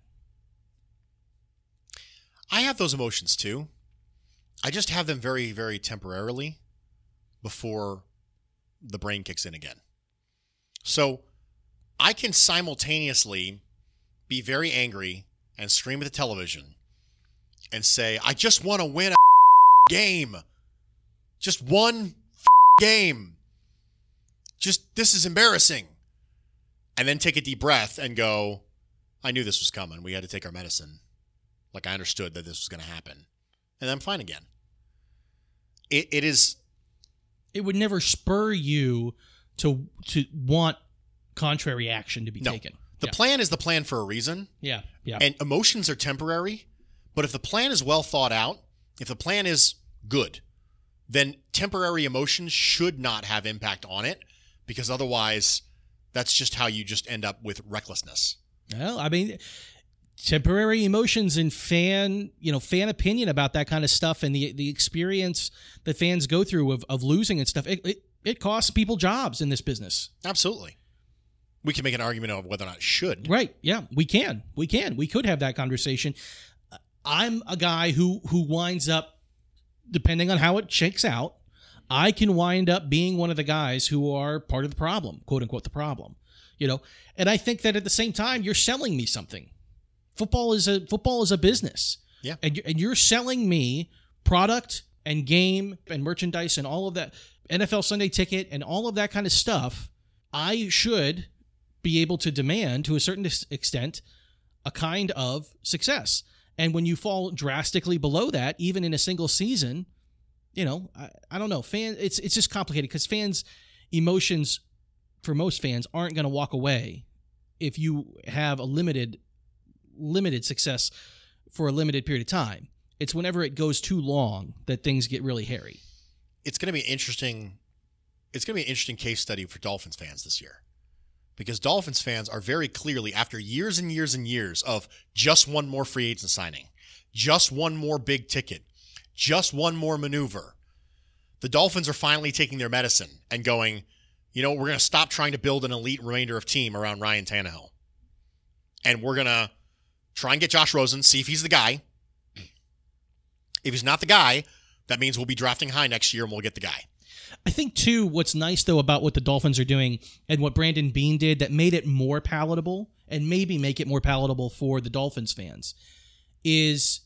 I have those emotions too. I just have them very, very temporarily before the brain kicks in again. So I can simultaneously be very angry and scream at the television and say, I just want to win a game. Just one game. Just, this is embarrassing. And then take a deep breath and go, I knew this was coming. We had to take our medicine. Like I understood that this was going to happen. And I'm fine again. It It is... It would never spur you to to want contrary action to be no. taken. The yeah. plan is the plan for a reason. Yeah, yeah. And emotions are temporary. But if the plan is well thought out, if the plan is good, then temporary emotions should not have impact on it, because otherwise that's just how you just end up with recklessness. Well, I mean, temporary emotions and fan, you know, fan opinion about that kind of stuff and the the experience that fans go through of, of losing and stuff, it, it, it costs people jobs in this business. Absolutely. We can make an argument of whether or not it should. Right. Yeah, we can. We can. We could have that conversation. I'm a guy who who winds up, depending on how it shakes out, I can wind up being one of the guys who are part of the problem, quote unquote, the problem, you know? And I think that at the same time, you're selling me something. football is a football is a business. Yeah. And you're, and you're selling me product and game and merchandise and all of that, N F L Sunday Ticket and all of that kind of stuff. I should be able to demand, to a certain extent, a kind of success. And when you fall drastically below that, even in a single season, you know, I, I don't know. Fan, it's it's just complicated because fans' emotions, for most fans, aren't going to walk away if you have a limited limited success for a limited period of time. It's whenever it goes too long that things get really hairy. It's going to be interesting. It's going to be an interesting case study for Dolphins fans this year, because Dolphins fans are very clearly, after years and years and years of just one more free agent signing, just one more big ticket, just one more maneuver, the Dolphins are finally taking their medicine and going, you know, we're going to stop trying to build an elite remainder of team around Ryan Tannehill. And we're going to try and get Josh Rosen, see if he's the guy. If he's not the guy, that means we'll be drafting high next year and we'll get the guy. I think, too, what's nice, though, about what the Dolphins are doing and what Brandon Beane did that made it more palatable and maybe make it more palatable for the Dolphins fans is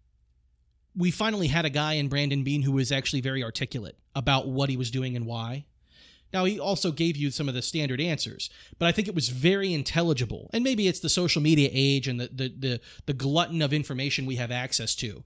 we finally had a guy in Brandon Beane who was actually very articulate about what he was doing and why. Now, he also gave you some of the standard answers, but I think it was very intelligible. And maybe it's the social media age and the the the, the glutton of information we have access to.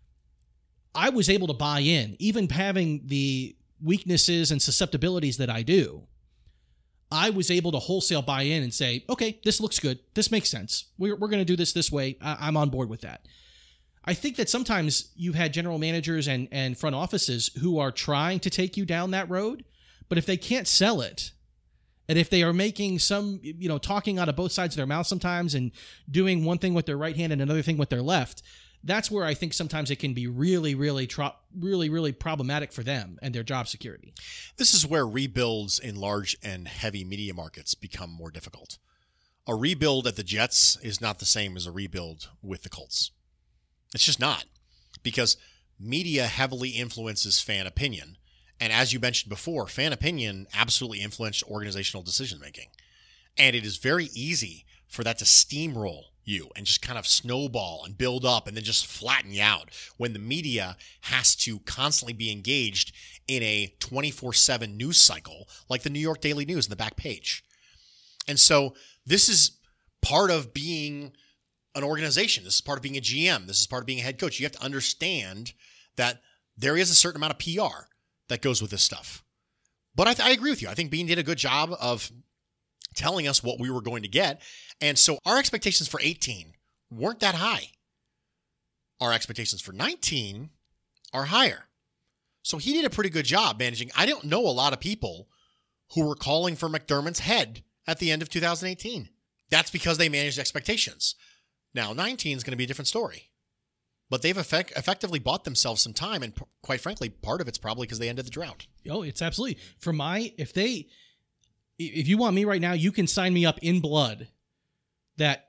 I was able to buy in, even having the weaknesses and susceptibilities that I do. I was able to wholesale buy in and say, okay, this looks good. This makes sense. We're, we're going to do this this way. I, I'm on board with that. I think that sometimes you've had general managers and, and front offices who are trying to take you down that road, but if they can't sell it, and if they are making some, you know, talking out of both sides of their mouth sometimes and doing one thing with their right hand and another thing with their left, that's where I think sometimes it can be really, really, tro- really, really problematic for them and their job security. This is where rebuilds in large and heavy media markets become more difficult. A rebuild at the Jets is not the same as a rebuild with the Colts. It's just not, because media heavily influences fan opinion. And as you mentioned before, fan opinion absolutely influenced organizational decision-making. And it is very easy for that to steamroll you and just kind of snowball and build up and then just flatten you out when the media has to constantly be engaged in a twenty-four seven news cycle like the New York Daily News in the back page. And so this is part of being an organization. This is part of being a G M. This is part of being a head coach. You have to understand that there is a certain amount of P R that goes with this stuff. But I, th- I agree with you. I think Beane did a good job of telling us what we were going to get. And so our expectations for eighteen weren't that high. Our expectations for nineteen are higher. So he did a pretty good job managing. I don't know a lot of people who were calling for McDermott's head at the end of two thousand eighteen. That's because they managed expectations. Now, nineteen is going to be a different story. But they've effect- effectively bought themselves some time, and p- quite frankly, part of it's probably because they ended the drought. Oh, it's absolutely. For my, if they, if you want me right now, you can sign me up in blood that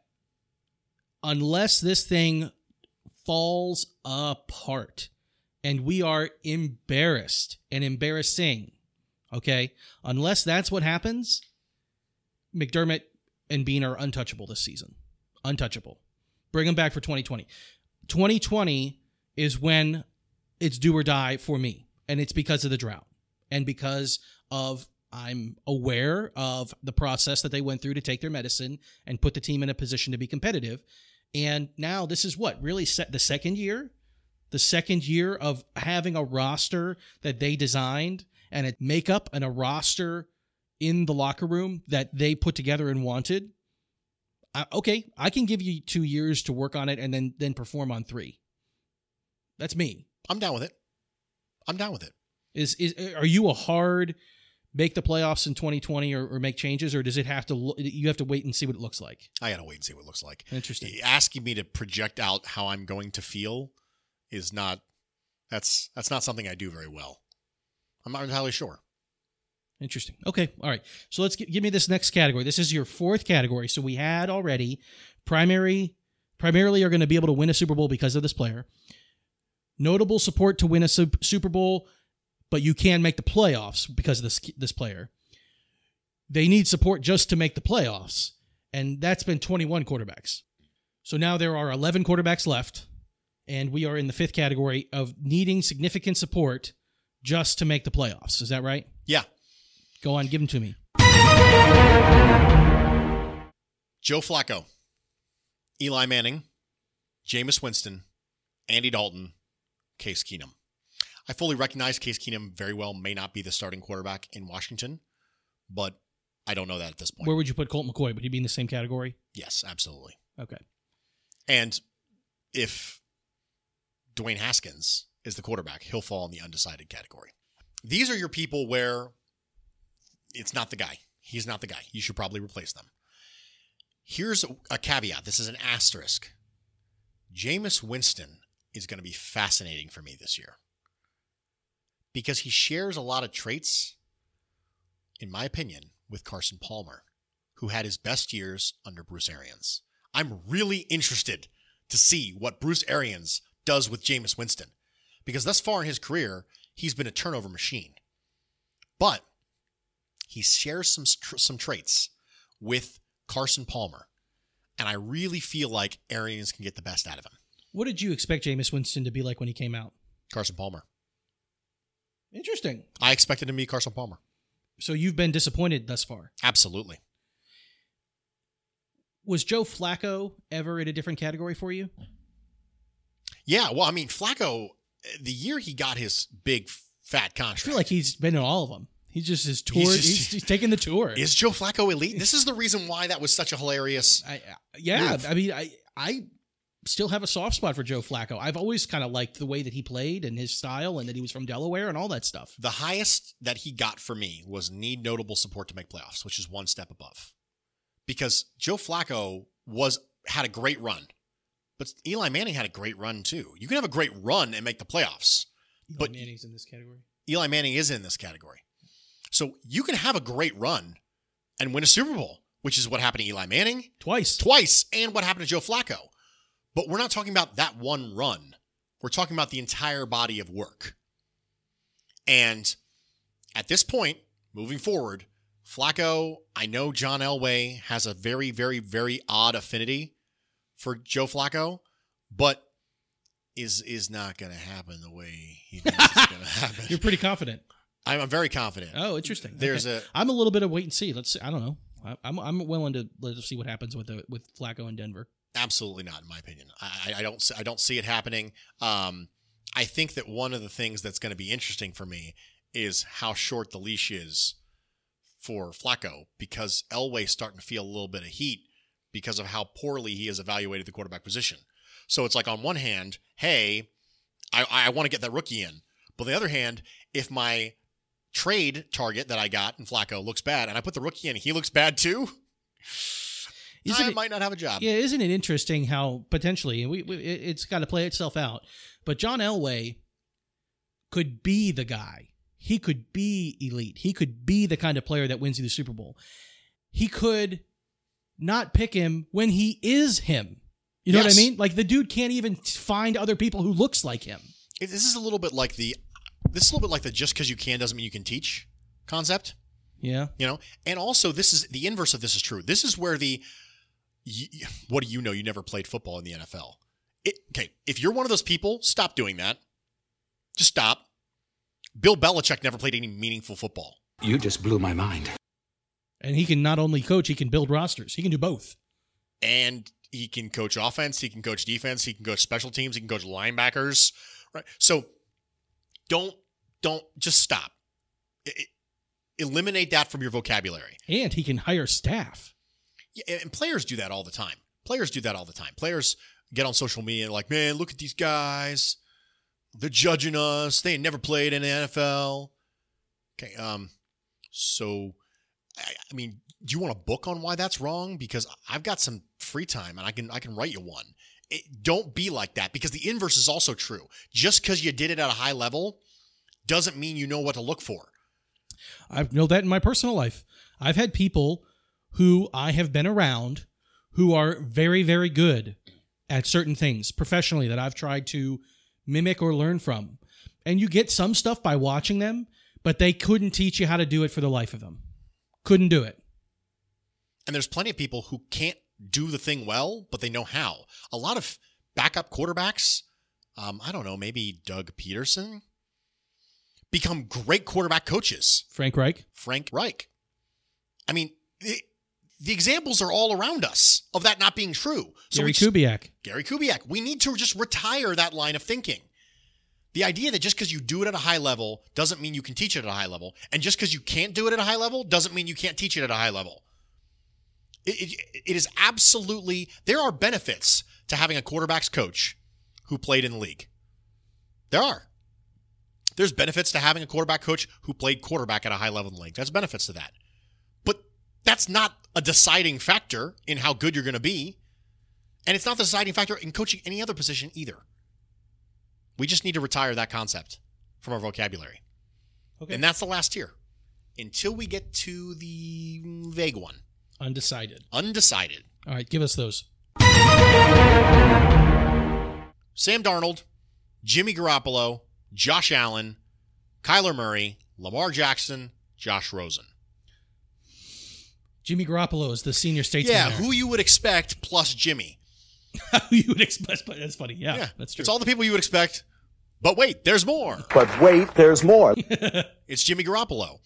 unless this thing falls apart and we are embarrassed and embarrassing, okay, unless that's what happens, McDermott and Beane are untouchable this season. Untouchable. Bring them back for twenty twenty. twenty twenty is when it's do or die for me, and it's because of the drought and because of I'm aware of the process that they went through to take their medicine and put the team in a position to be competitive. And now this is what really set the second year, the second year of having a roster that they designed and a makeup and a roster in the locker room that they put together and wanted. I, okay, I can give you two years to work on it and then then perform on three. That's me. I'm down with it. I'm down with it. Is is are you a hard make the playoffs in twenty twenty or, or make changes, or does it have to lo- you have to wait and see what it looks like? I gotta wait and see what it looks like. Interesting. Asking me to project out how I'm going to feel is not that's that's not something I do very well. I'm not entirely sure. Interesting. Okay. All right. So let's g- give me this next category. This is your fourth category. So we had already primary, primarily are going to be able to win a Super Bowl because of this player. Notable support to win a su- Super Bowl, but you can make the playoffs because of this this player. They need support just to make the playoffs, and that's been twenty-one quarterbacks. So now there are eleven quarterbacks left, and we are in the fifth category of needing significant support just to make the playoffs. Is that right? Yeah. Go on, give them to me. Joe Flacco, Eli Manning, Jameis Winston, Andy Dalton, Case Keenum. I fully recognize Case Keenum very well may not be the starting quarterback in Washington, but I don't know that at this point. Where would you put Colt McCoy? Would he be in the same category? Yes, absolutely. Okay. And if Dwayne Haskins is the quarterback, he'll fall in the undecided category. These are your people where it's not the guy. He's not the guy. You should probably replace them. Here's a caveat. This is an asterisk. Jameis Winston is going to be fascinating for me this year because he shares a lot of traits, in my opinion, with Carson Palmer, who had his best years under Bruce Arians. I'm really interested to see what Bruce Arians does with Jameis Winston because thus far in his career, he's been a turnover machine. But he shares some some traits with Carson Palmer, and I really feel like Arians can get the best out of him. What did you expect Jameis Winston to be like when he came out? Carson Palmer. Interesting. I expected him to be Carson Palmer. So you've been disappointed thus far? Absolutely. Was Joe Flacco ever in a different category for you? Yeah, well, I mean, Flacco, the year he got his big fat contract. I feel like he's been in all of them. He's just his tour. He's, just, he's, he's taking the tour. Is Joe Flacco elite? This is the reason why that was such a hilarious. I, yeah, move. I mean, I I still have a soft spot for Joe Flacco. I've always kind of liked the way that he played and his style, and that he was from Delaware and all that stuff. The highest that he got for me was need notable support to make playoffs, which is one step above. Because Joe Flacco was had a great run, but Eli Manning had a great run too. You can have a great run and make the playoffs. Eli but Manning's in this category. Eli Manning is in this category. So you can have a great run and win a Super Bowl, which is what happened to Eli Manning. Twice. Twice, and what happened to Joe Flacco. But we're not talking about that one run. We're talking about the entire body of work. And at this point, moving forward, Flacco, I know John Elway has a very, very, very odd affinity for Joe Flacco, but is is not going to happen the way he thinks it's going to happen. You're pretty confident. I'm, I'm very confident. Oh, interesting. There's okay. a. I'm a little bit of wait and see. Let's see. I don't know. I, I'm I'm willing to let's see what happens with the, with Flacco in Denver. Absolutely not, in my opinion. I, I don't I don't see it happening. Um, I think that one of the things that's going to be interesting for me is how short the leash is for Flacco, because Elway's starting to feel a little bit of heat because of how poorly he has evaluated the quarterback position. So it's like, on one hand, hey, I, I want to get that rookie in. But on the other hand, if my trade target that I got in Flacco looks bad and I put the rookie in, he looks bad too, isn't I it, might not have a job. Yeah, isn't it interesting how potentially, and we, we it's got to play itself out, but John Elway could be the guy. He could be elite. He could be the kind of player that wins you the Super Bowl. He could not pick him when he is him. You know yes. what I mean? Like, the dude can't even find other people who looks like him. This is a little bit like the this is a little bit like the just because you can doesn't mean you can teach concept. Yeah. You know? And also, this is the inverse of this is true. This is where the you, what do you know? You never played football in the N F L. It, okay, if you're one of those people, stop doing that. Just stop. Bill Belichick never played any meaningful football. You just blew my mind. And he can not only coach, he can build rosters. He can do both. And he can coach offense, he can coach defense, he can coach special teams, he can coach linebackers. Right? So don't don't just stop. It, eliminate that from your vocabulary. And he can hire staff. Yeah, and players do that all the time. Players do that all the time. Players get on social media and like, man, look at these guys. They're judging us. They ain't never played in the N F L. Okay, um, so, I, I mean, do you want a book on why that's wrong? Because I've got some free time and I can I can write you one. It, don't be like that, because the inverse is also true. Just because you did it at a high level doesn't mean you know what to look for. I know that in my personal life. I've had people who I have been around who are very, very good at certain things professionally that I've tried to mimic or learn from. And you get some stuff by watching them, but they couldn't teach you how to do it for the life of them. Couldn't do it. And there's plenty of people who can't do the thing well, but they know how. A lot of backup quarterbacks, um, I don't know, maybe Doug Peterson, become great quarterback coaches. Frank Reich. Frank Reich. I mean, the, the examples are all around us of that not being true. So Gary we just, Kubiak. Gary Kubiak. We need to just retire that line of thinking. The idea that just because you do it at a high level doesn't mean you can teach it at a high level. And just because you can't do it at a high level doesn't mean you can't teach it at a high level. It, it, it is absolutely, there are benefits to having a quarterback's coach who played in the league. There are. There's benefits to having a quarterback coach who played quarterback at a high level in the league. There's benefits to that. But that's not a deciding factor in how good you're going to be. And it's not the deciding factor in coaching any other position either. We just need to retire that concept from our vocabulary. Okay. And that's the last tier. Until we get to the vague one. Undecided. Undecided. All right, give us those. Sam Darnold, Jimmy Garoppolo, Josh Allen, Kyler Murray, Lamar Jackson, Josh Rosen. Jimmy Garoppolo is the senior statesman. Yeah, there. who you would expect plus Jimmy. Who you would expect. That's funny. Yeah, yeah, that's true. It's all the people you would expect. But wait, there's more. But wait, there's more. It's Jimmy Garoppolo.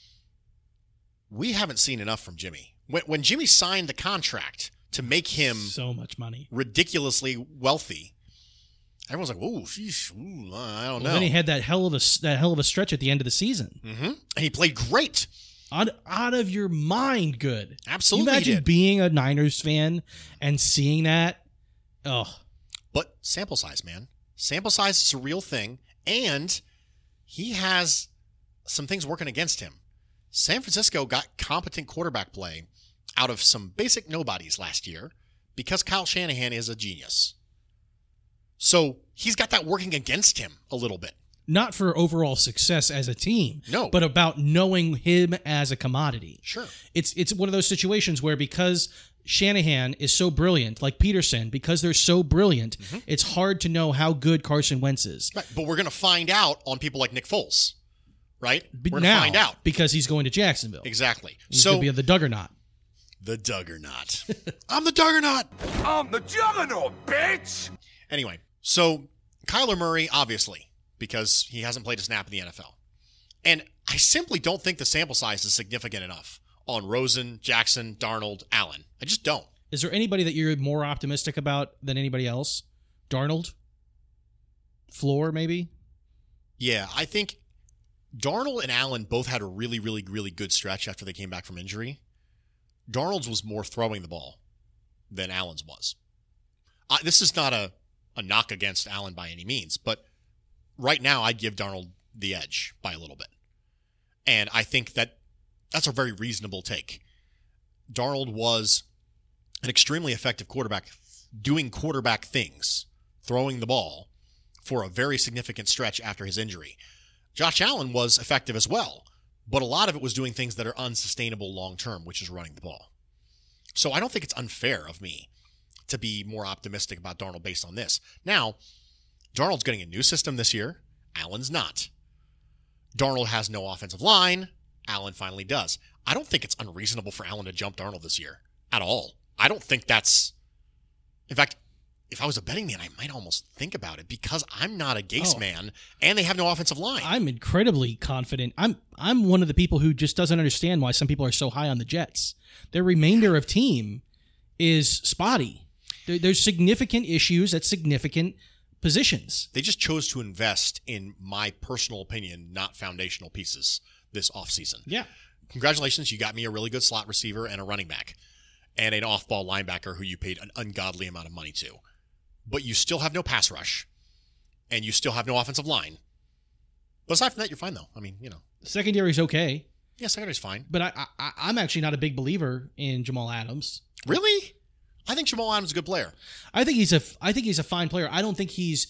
We haven't seen enough from Jimmy. When, when Jimmy signed the contract to make him so much money, ridiculously wealthy, everyone's like, "Oh, sheesh, ooh, I don't well, know." Then he had that hell of a that hell of a stretch at the end of the season, mm-hmm. and he played great, out, out of your mind, good. Absolutely, Can you imagine he did. being a Niners fan and seeing that. Oh, but sample size, man. Sample size is a real thing, and he has some things working against him. San Francisco got competent quarterback play out of some basic nobodies last year because Kyle Shanahan is a genius. So he's got that working against him a little bit. Not for overall success as a team, no, but about knowing him as a commodity. Sure. It's it's one of those situations where because Shanahan is so brilliant, like Peterson, because they're so brilliant, mm-hmm. it's hard to know how good Carson Wentz is. Right, but we're going to find out on people like Nick Foles, right? But we're going to now, find out. Because he's going to Jacksonville. Exactly. He's so going to be the Duggernaut. The Duggernaut. I'm the Duggernaut. I'm the Juggernaut, bitch. Anyway, so Kyler Murray, obviously, because he hasn't played a snap in the N F L. And I simply don't think the sample size is significant enough on Rosen, Jackson, Darnold, Allen. I just don't. Is there anybody that you're more optimistic about than anybody else? Darnold? Floor, maybe? Yeah, I think Darnold and Allen both had a really, really, really good stretch after they came back from injury. Darnold's was more throwing the ball than Allen's was. I, this is not a, a knock against Allen by any means, but right now I'd give Darnold the edge by a little bit. And I think that that's a very reasonable take. Darnold was an extremely effective quarterback doing quarterback things, throwing the ball for a very significant stretch after his injury. Josh Allen was effective as well, but a lot of it was doing things that are unsustainable long-term, which is running the ball. So I don't think it's unfair of me to be more optimistic about Darnold based on this. Now, Darnold's getting a new system this year. Allen's not. Darnold has no offensive line. Allen finally does. I don't think it's unreasonable for Allen to jump Darnold this year at all. I don't think that's... In fact, if I was a betting man, I might almost think about it because I'm not a Gase oh. man and they have no offensive line. I'm incredibly confident. I'm I'm one of the people who just doesn't understand why some people are so high on the Jets. Their remainder of team is spotty. There, there's significant issues at significant positions. They just chose to invest in my personal opinion, not foundational pieces this offseason. Yeah. Congratulations, you got me a really good slot receiver and a running back and an off-ball linebacker who you paid an ungodly amount of money to. But you still have no pass rush, and you still have no offensive line. But aside from that, you're fine, though. I mean, you know. Secondary's okay. Yeah, secondary's fine. But I, I, I'm actually not a big believer in Jamal Adams. Really? I think Jamal Adams is a good player. I think he's a, I think he's a fine player. I don't think he's,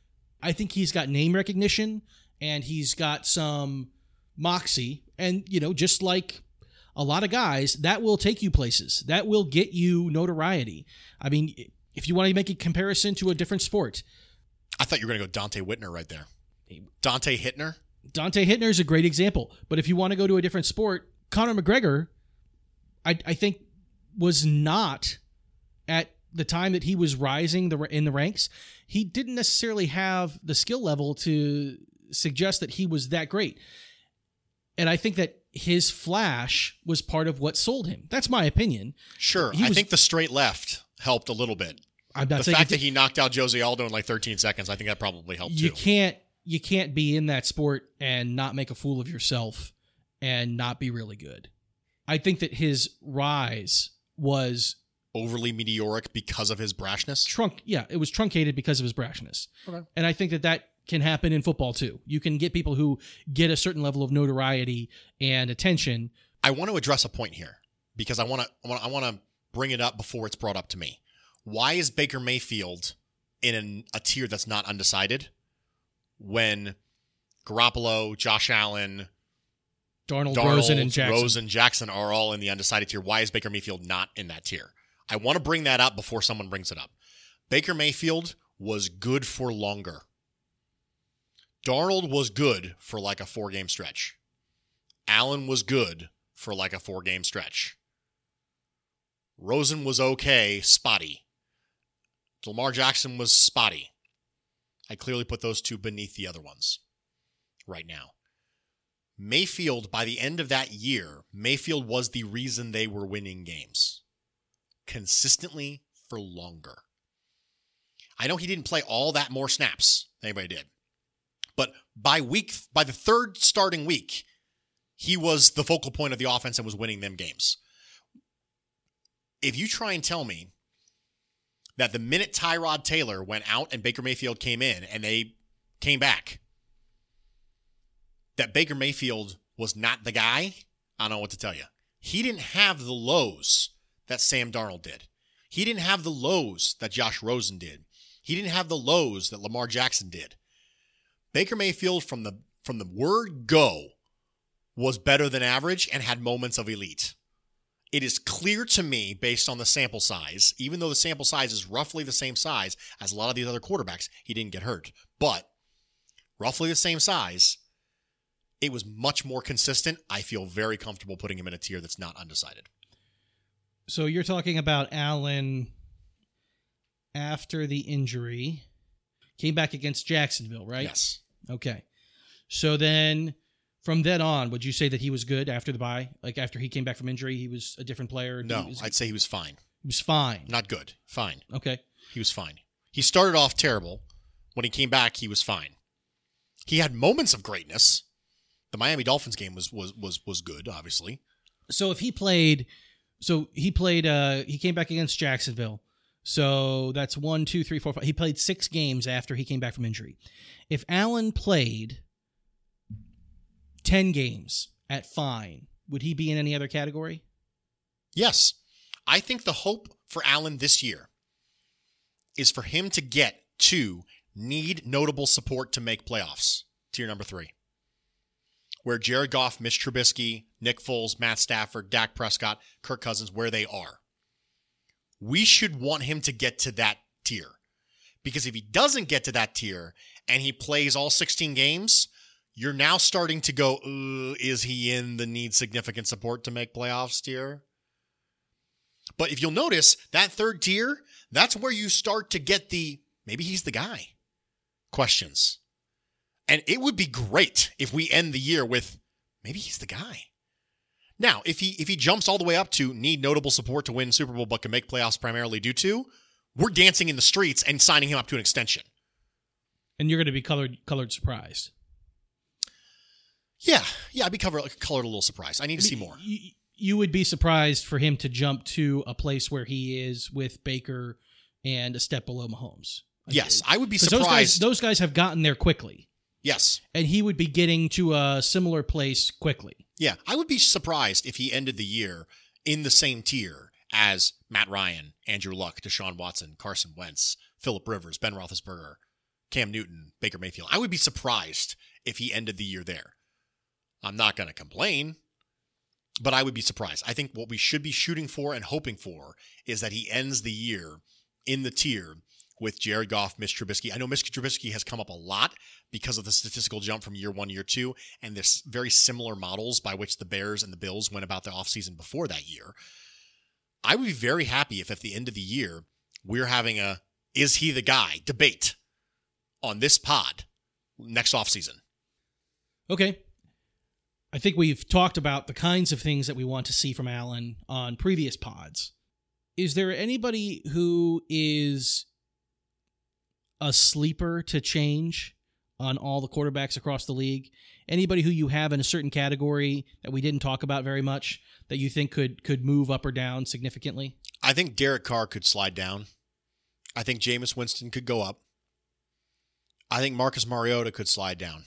I think he's got name recognition, and he's got some moxie. And, you know, just like a lot of guys, that will take you places. That will get you notoriety. I mean, if you want to make a comparison to a different sport. I thought you were going to go Dante Whitner right there. Dante Hittner? Dante Hittner is a great example. But if you want to go to a different sport, Conor McGregor, I, I think, was not at the time that he was rising the in the ranks, he didn't necessarily have the skill level to suggest that he was that great. And I think that his flash was part of what sold him. That's my opinion. Sure. He I was, think the straight left helped a little bit. I'm not the saying fact it, that he knocked out Jose Aldo in like thirteen seconds, I think that probably helped you too. can't you can't be in that sport and not make a fool of yourself and not be really good. I think that his rise was overly meteoric because of his brashness. Trunk, yeah, it was truncated because of his brashness. Okay. And I think that that can happen in football too. You can get people who get a certain level of notoriety and attention. I want to address a point here because I want to I want, I want to bring it up before it's brought up to me. Why is Baker Mayfield in an, a tier that's not undecided when Garoppolo, Josh Allen, Darnold, Darnold, Rosen, and Jackson. Rosen, Jackson are all in the undecided tier? Why is Baker Mayfield not in that tier? I want to bring that up before someone brings it up. Baker Mayfield was good for longer. Darnold was good for like a four-game stretch. Allen was good for like a four-game stretch. Rosen was okay, spotty. Lamar Jackson was spotty. I clearly put those two beneath the other ones right now. Mayfield, by the end of that year, Mayfield was the reason they were winning games. Consistently for longer. I know he didn't play all that more snaps than anybody did. But by week, by the third starting week, he was the focal point of the offense and was winning them games. If you try and tell me that the minute Tyrod Taylor went out and Baker Mayfield came in and they came back, that Baker Mayfield was not the guy, I don't know what to tell you. He didn't have the lows that Sam Darnold did. He didn't have the lows that Josh Rosen did. He didn't have the lows that Lamar Jackson did. Baker Mayfield, from the from the word go, was better than average and had moments of elite. It is clear to me, based on the sample size, even though the sample size is roughly the same size as a lot of these other quarterbacks, he didn't get hurt, but roughly the same size, it was much more consistent. I feel very comfortable putting him in a tier that's not undecided. So you're talking about Allen after the injury, came back against Jacksonville, right? Yes. Okay. So then from then on, would you say that he was good after the bye? Like after he came back from injury, he was a different player? No, was, I'd say he was fine. He was fine. Not good. Fine. Okay. He was fine. He started off terrible. When he came back, he was fine. He had moments of greatness. The Miami Dolphins game was was was was good, obviously. So if he played, so he played, uh, he came back against Jacksonville. So that's one, two, three, four, five. He played six games after he came back from injury. If Allen played ten games at fine, would he be in any other category? Yes. I think the hope for Allen this year is for him to get to need notable support to make playoffs, tier number three, where Jared Goff, Mitch Trubisky, Nick Foles, Matt Stafford, Dak Prescott, Kirk Cousins, where they are. We should want him to get to that tier. Because if he doesn't get to that tier and he plays all sixteen games, you're now starting to go, is he in the need significant support to make playoffs tier? But if you'll notice, that third tier, that's where you start to get the, maybe he's the guy, questions. And it would be great if we end the year with, maybe he's the guy. Now, if he if he jumps all the way up to need notable support to win Super Bowl but can make playoffs primarily due to, we're dancing in the streets and signing him up to an extension. And you're going to be colored colored surprised. Yeah, yeah, I'd be covered, colored a little surprised. I need to I mean, see more. You, you would be surprised for him to jump to a place where he is with Baker and a step below Mahomes. Yes, I would be 'Cause surprised. Those guys, those guys have gotten there quickly. Yes. And he would be getting to a similar place quickly. Yeah, I would be surprised if he ended the year in the same tier as Matt Ryan, Andrew Luck, Deshaun Watson, Carson Wentz, Phillip Rivers, Ben Roethlisberger, Cam Newton, Baker Mayfield. I would be surprised if he ended the year there. I'm not going to complain, but I would be surprised. I think what we should be shooting for and hoping for is that he ends the year in the tier with Jared Goff, Mitch Trubisky. I know Mitch Trubisky has come up a lot because of the statistical jump from year one, year two, and there's very similar models by which the Bears and the Bills went about the offseason before that year. I would be very happy if at the end of the year we're having a is he the guy debate on this pod next offseason. Okay. I think we've talked about the kinds of things that we want to see from Allen on previous pods. Is there anybody who is a sleeper to change on all the quarterbacks across the league? Anybody who you have in a certain category that we didn't talk about very much that you think could could move up or down significantly? I think Derek Carr could slide down. I think Jameis Winston could go up. I think Marcus Mariota could slide down.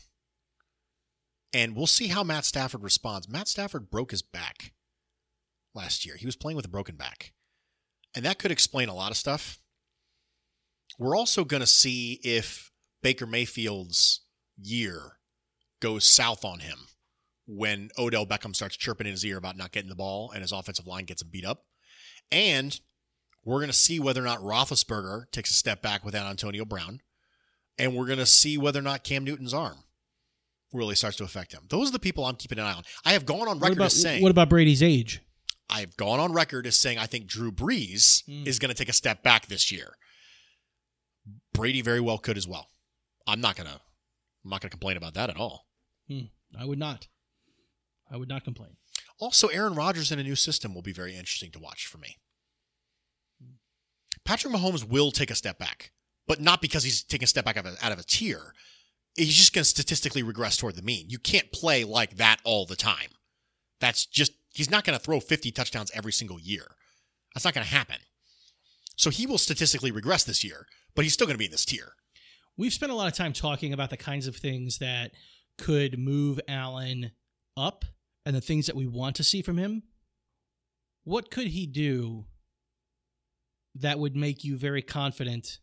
And we'll see how Matt Stafford responds. Matt Stafford broke his back last year. He was playing with a broken back. And that could explain a lot of stuff. We're also going to see if Baker Mayfield's year goes south on him when Odell Beckham starts chirping in his ear about not getting the ball and his offensive line gets him beat up. And we're going to see whether or not Roethlisberger takes a step back without Antonio Brown. And we're going to see whether or not Cam Newton's arm really starts to affect him. Those are the people I'm keeping an eye on. I have gone on record what about, as saying... What about Brady's age? I've gone on record as saying I think Drew Brees mm. is going to take a step back this year. Brady very well could as well. I'm not going to I'm not going to complain about that at all. Hmm. I would not. I would not complain. Also, Aaron Rodgers in a new system will be very interesting to watch for me. Patrick Mahomes will take a step back, but not because he's taking a step back out of a, out of a tier. He's just going to statistically regress toward the mean. You can't play like that all the time. That's just, he's not going to throw fifty touchdowns every single year. That's not going to happen. So he will statistically regress this year, but he's still going to be in this tier. We've spent a lot of time talking about the kinds of things that could move Allen up and the things that we want to see from him. What could he do that would make you very confident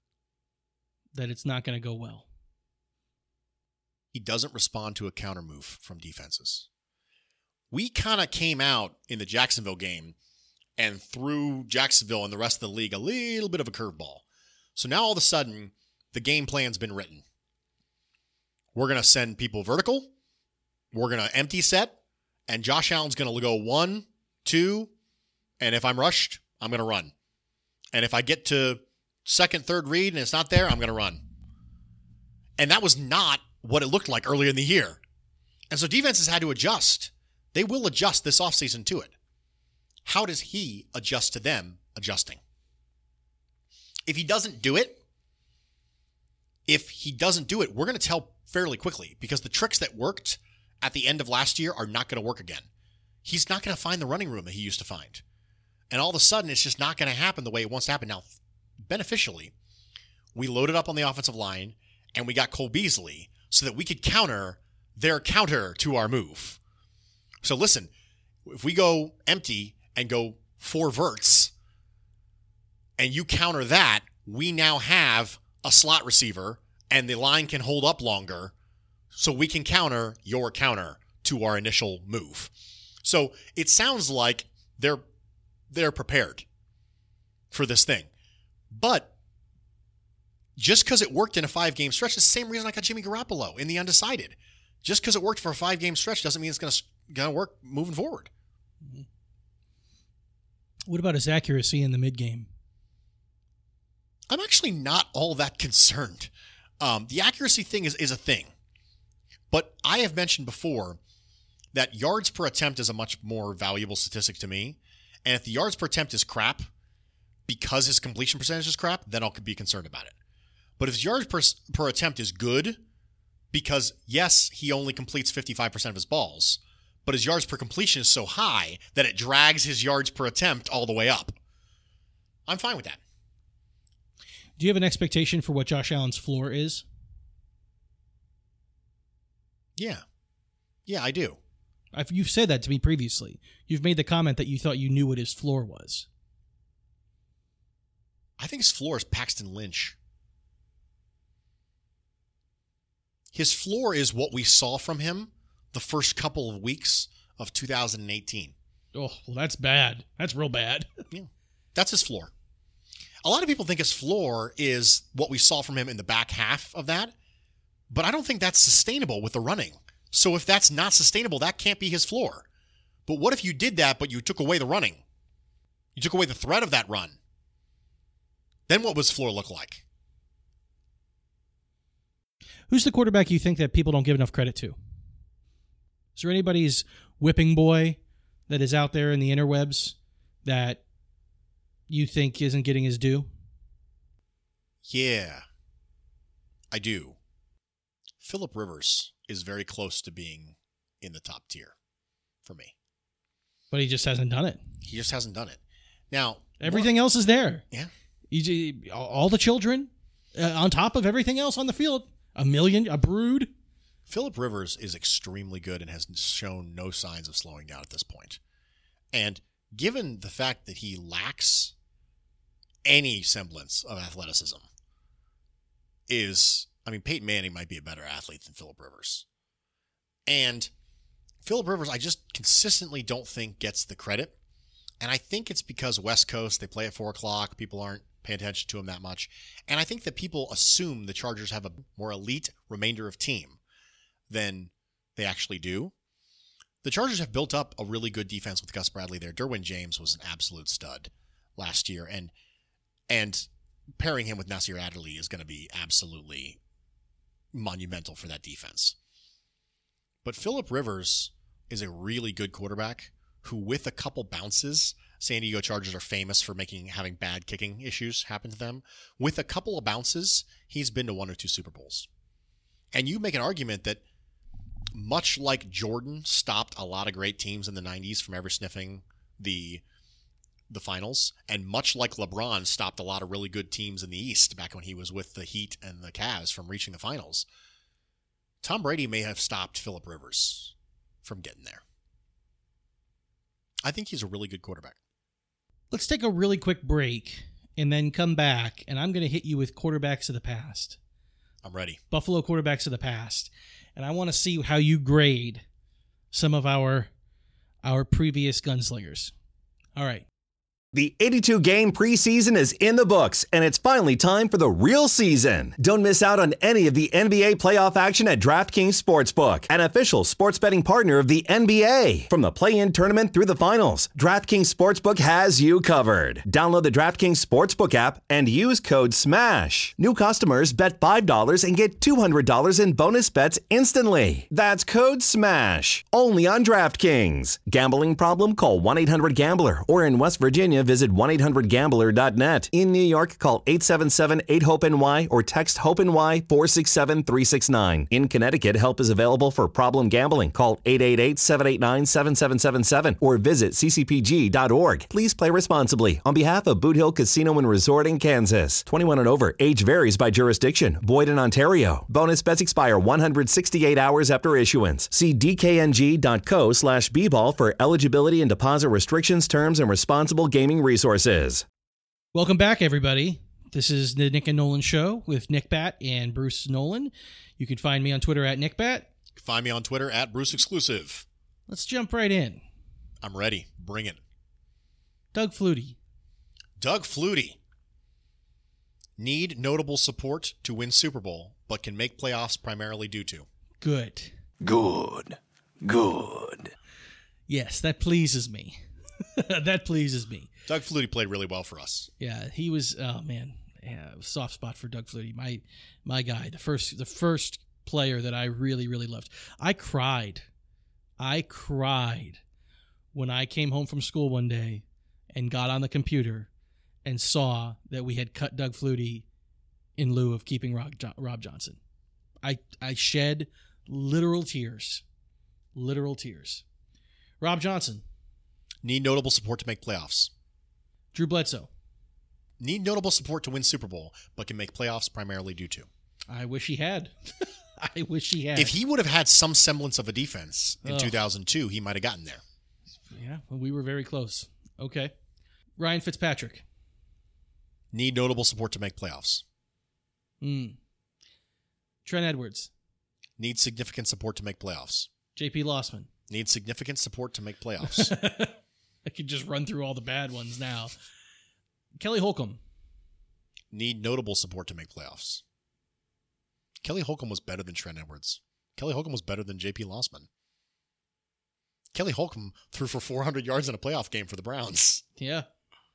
that it's not going to go well? He doesn't respond to a counter move from defenses. We kind of came out in the Jacksonville game and threw Jacksonville and the rest of the league a little bit of a curveball. So now all of a sudden, the game plan's been written. We're going to send people vertical. We're going to empty set. And Josh Allen's going to go one, two, and if I'm rushed, I'm going to run. And if I get to second, third read and it's not there, I'm going to run. And that was not what it looked like earlier in the year. And so defenses had to adjust. They will adjust this offseason to it. How does he adjust to them adjusting? If he doesn't do it, if he doesn't do it, we're going to tell fairly quickly because the tricks that worked at the end of last year are not going to work again. He's not going to find the running room that he used to find. And all of a sudden, it's just not going to happen the way it wants to happen. Now, beneficially, we loaded up on the offensive line and we got Cole Beasley so that we could counter their counter to our move. So listen, if we go empty and go four verts and you counter that, we now have a slot receiver and the line can hold up longer so we can counter your counter to our initial move. So it sounds like they're they're prepared for this thing. But just because it worked in a five-game stretch, it's the same reason I got Jimmy Garoppolo in the undecided. Just because it worked for a five-game stretch doesn't mean it's going to work moving forward. Mm-hmm. What about his accuracy in the mid-game? I'm actually not all that concerned. Um, the accuracy thing is, is a thing. But I have mentioned before that yards per attempt is a much more valuable statistic to me. And if the yards per attempt is crap because his completion percentage is crap, then I'll be concerned about it. But if his yards per, per attempt is good because, yes, he only completes fifty-five percent of his balls, but his yards per completion is so high that it drags his yards per attempt all the way up, I'm fine with that. Do you have an expectation for what Josh Allen's floor is? Yeah. Yeah, I do. I've, you've said that to me previously. You've made the comment that you thought you knew what his floor was. I think his floor is Paxton Lynch. His floor is what we saw from him the first couple of weeks of two thousand eighteen. Oh, well, that's bad. That's real bad. Yeah, that's his floor. A lot of people think his floor is what we saw from him in the back half of that, but I don't think that's sustainable with the running. So if that's not sustainable, that can't be his floor. But what if you did that, but you took away the running? You took away the threat of that run. Then what was floor look like? Who's the quarterback you think that people don't give enough credit to? Is there anybody's whipping boy that is out there in the interwebs that you think isn't getting his due? Yeah, I do. Phillip Rivers is very close to being in the top tier for me. But he just hasn't done it. He just hasn't done it. Now, everything what, else is there. Yeah. You, all the children uh, on top of everything else on the field. A million, a brood. Phillip Rivers is extremely good and has shown no signs of slowing down at this point. And given the fact that he lacks any semblance of athleticism, is, I mean, Peyton Manning might be a better athlete than Phillip Rivers. And Phillip Rivers, I just consistently don't think gets the credit. And I think it's because West Coast, they play at four o'clock. People aren't paying attention to him that much. And I think that people assume the Chargers have a more elite remainder of team than they actually do. The Chargers have built up a really good defense with Gus Bradley there. Derwin James was an absolute stud last year. And and pairing him with Nasir Adderley is going to be absolutely monumental for that defense. But Phillip Rivers is a really good quarterback who, with a couple bounces, San Diego Chargers are famous for making having bad kicking issues happen to them. With a couple of bounces, he's been to one or two Super Bowls. And you make an argument that much like Jordan stopped a lot of great teams in the nineties from ever sniffing the the finals, and much like LeBron stopped a lot of really good teams in the East back when he was with the Heat and the Cavs from reaching the finals, Tom Brady may have stopped Phillip Rivers from getting there. I think he's a really good quarterback. Let's take a really quick break and then come back, and I'm going to hit you with quarterbacks of the past. I'm ready. Buffalo quarterbacks of the past. And I want to see how you grade some of our our previous gunslingers. All right. The eighty-two game preseason is in the books, and it's finally time for the real season. Don't miss out on any of the N B A playoff action at DraftKings Sportsbook, an official sports betting partner of the N B A. From the play-in tournament through the finals, DraftKings Sportsbook has you covered. Download the DraftKings Sportsbook app and use code SMASH. New customers bet five dollars and get two hundred dollars in bonus bets instantly. That's code SMASH. Only on DraftKings. Gambling problem? Call one eight hundred gambler, or in West Virginia, visit one eight hundred gambler dot net. In New York, call eight seven seven eight hope N Y or text HOPE-NY four six seven three six nine. In Connecticut, help is available for problem gambling. Call eight eight eight seven eight nine seven seven seven seven or visit c c p g dot org. Please play responsibly. On behalf of Boot Hill Casino and Resort in Kansas. twenty-one and over. Age varies by jurisdiction. Void in Ontario. Bonus bets expire one hundred sixty-eight hours after issuance. See d k n g dot co slash b ball for eligibility and deposit restrictions, terms, and responsible gaming resources. Welcome back, everybody. This is the Nick and Nolan Show with Nick Bat and Bruce Nolan. You can find me on Twitter at Nick Bat. Find me on Twitter at Bruce Exclusive. Let's jump right in. I'm ready. Bring it. Doug Flutie. Doug Flutie. Need notable support to win Super Bowl, but can make playoffs primarily due to. Good. Good. Good. Yes, that pleases me. That pleases me. Doug Flutie played really well for us. Yeah, he was. Oh man, yeah, soft spot for Doug Flutie. My my guy, the first the first player that I really really loved. I cried, I cried when I came home from school one day and got on the computer and saw that we had cut Doug Flutie in lieu of keeping Rob, Rob Johnson. I I shed literal tears, literal tears. Rob Johnson. Need notable support to make playoffs. Drew Bledsoe. Need notable support to win Super Bowl, but can make playoffs primarily due to. I wish he had. I wish he had. If he would have had some semblance of a defense in oh. two thousand two, he might have gotten there. Yeah, we were very close. Okay. Ryan Fitzpatrick. Need notable support to make playoffs. Hmm. Trent Edwards. Need significant support to make playoffs. J P Lossman. Need significant support to make playoffs. I could just run through all the bad ones now. Kelly Holcomb. Need notable support to make playoffs. Kelly Holcomb was better than Trent Edwards. Kelly Holcomb was better than J P Lossman. Kelly Holcomb threw for four hundred yards in a playoff game for the Browns. Yeah.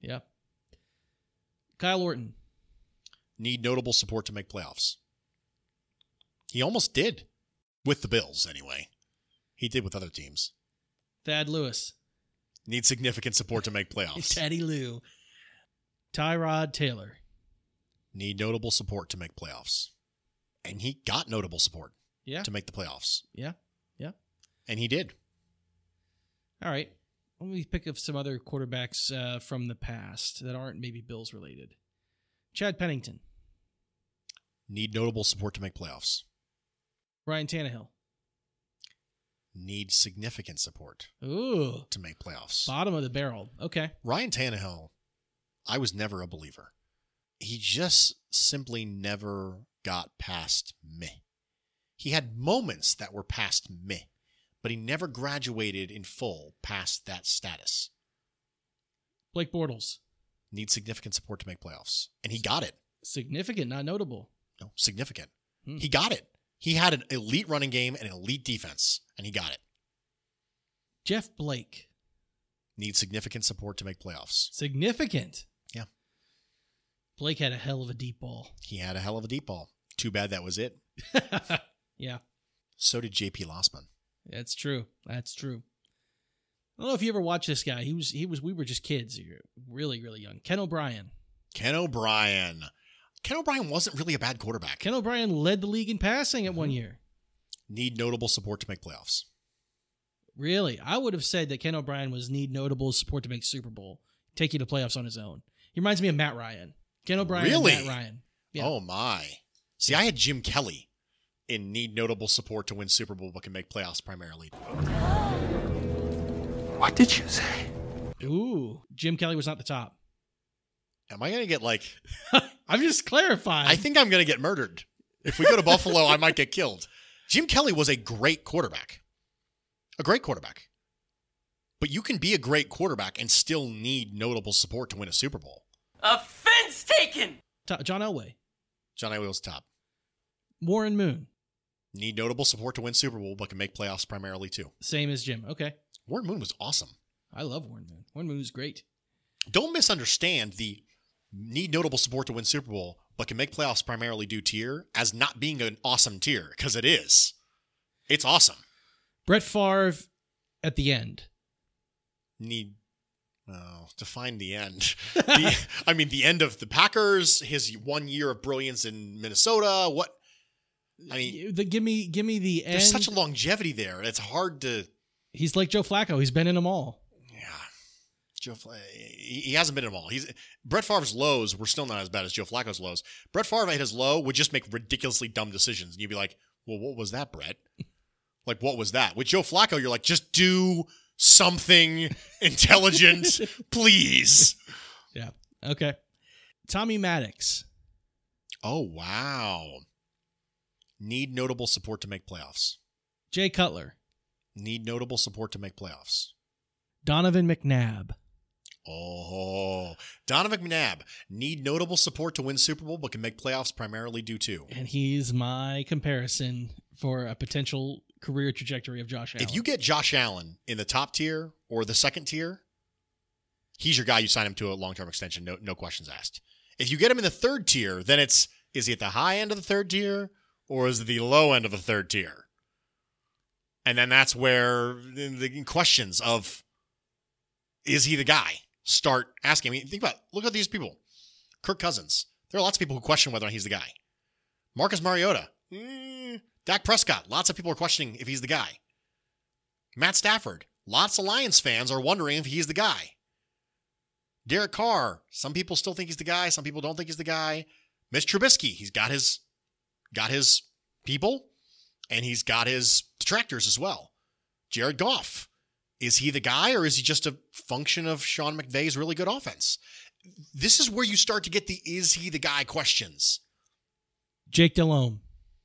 Yeah. Kyle Orton. Need notable support to make playoffs. He almost did. With the Bills, anyway. He did with other teams. Thad Lewis. Need significant support to make playoffs. Teddy Lou. Tyrod Taylor. Need notable support to make playoffs. And he got notable support Yeah. to make the playoffs. Yeah. Yeah. And he did. All right. Let me pick up some other quarterbacks uh, from the past that aren't maybe Bills related. Chad Pennington. Need notable support to make playoffs. Ryan Tannehill. Need significant support Ooh. to make playoffs. Bottom of the barrel. Okay. Ryan Tannehill, I was never a believer. He just simply never got past meh. He had moments that were past meh, but he never graduated in full past that status. Blake Bortles. Need significant support to make playoffs. And he got it. Significant, not notable. No, significant. Hmm. He got it. He had an elite running game and an elite defense, and he got it. Jeff Blake. Need significant support to make playoffs. Significant. Yeah. Blake had a hell of a deep ball. He had a hell of a deep ball. Too bad that was it. Yeah. So did J P Lossman. That's true. That's true. I don't know if you ever watched this guy. He was, he was, we were just kids. Really, really young. Ken O'Brien. Ken O'Brien. Ken O'Brien wasn't really a bad quarterback. Ken O'Brien led the league in passing at one year. Need notable support to make playoffs. Really? I would have said that Ken O'Brien was need notable support to make Super Bowl. Take you to playoffs on his own. He reminds me of Matt Ryan. Ken O'Brien Really? and Matt Ryan. Yeah. Oh, my. See, I had Jim Kelly in need notable support to win Super Bowl but can make playoffs primarily. What did you say? Ooh. Jim Kelly was not the top. Am I going to get like... I'm just clarifying. I think I'm going to get murdered. If we go to Buffalo, I might get killed. Jim Kelly was a great quarterback. A great quarterback. But you can be a great quarterback and still need notable support to win a Super Bowl. Offense taken! Top, John Elway. John Elway was top. Warren Moon. Need notable support to win Super Bowl, but can make playoffs primarily too. Same as Jim. Okay. Warren Moon was awesome. I love Warren Moon. Warren Moon was great. Don't misunderstand the need notable support to win Super Bowl, but can make playoffs primarily due tier as not being an awesome tier, because it is. It's awesome. Brett Favre at the end. Need, oh, define the end. the, I mean, the end of the Packers, his one year of brilliance in Minnesota. What? I mean, the, give me, give me the end. There's such a longevity there. It's hard to. He's like Joe Flacco. He's been in them all. Joe, he, he hasn't been in them all. He's Brett Favre's lows were still not as bad as Joe Flacco's lows. Brett Favre at his low would just make ridiculously dumb decisions, and you'd be like, "Well, what was that, Brett? Like, what was that?" With Joe Flacco, you're like, "Just do something intelligent, please." Yeah. Okay. Tommy Maddox. Oh wow. Need notable support to make playoffs. Jay Cutler. Need notable support to make playoffs. Donovan McNabb. Oh, Donovan McNabb. Need notable support to win Super Bowl, but can make playoffs primarily due to. And he's my comparison for a potential career trajectory of Josh Allen. If you get Josh Allen in the top tier or the second tier, he's your guy. You sign him to a long-term extension, no, no questions asked. If you get him in the third tier, then it's, is he at the high end of the third tier or is it the low end of the third tier? And then that's where the questions of, is he the guy? Start asking. I mean, think about, look at these people. Kirk Cousins. There are lots of people who question whether or not he's the guy. Marcus Mariota. Mm, Dak Prescott. Lots of people are questioning if he's the guy. Matt Stafford. Lots of Lions fans are wondering if he's the guy. Derek Carr. Some people still think he's the guy. Some people don't think he's the guy. Mitch Trubisky. He's got his, got his people, and he's got his detractors as well. Jared Goff. Is he the guy, or is he just a function of Sean McVay's really good offense? This is where you start to get the is he the guy questions. Jake Delhomme.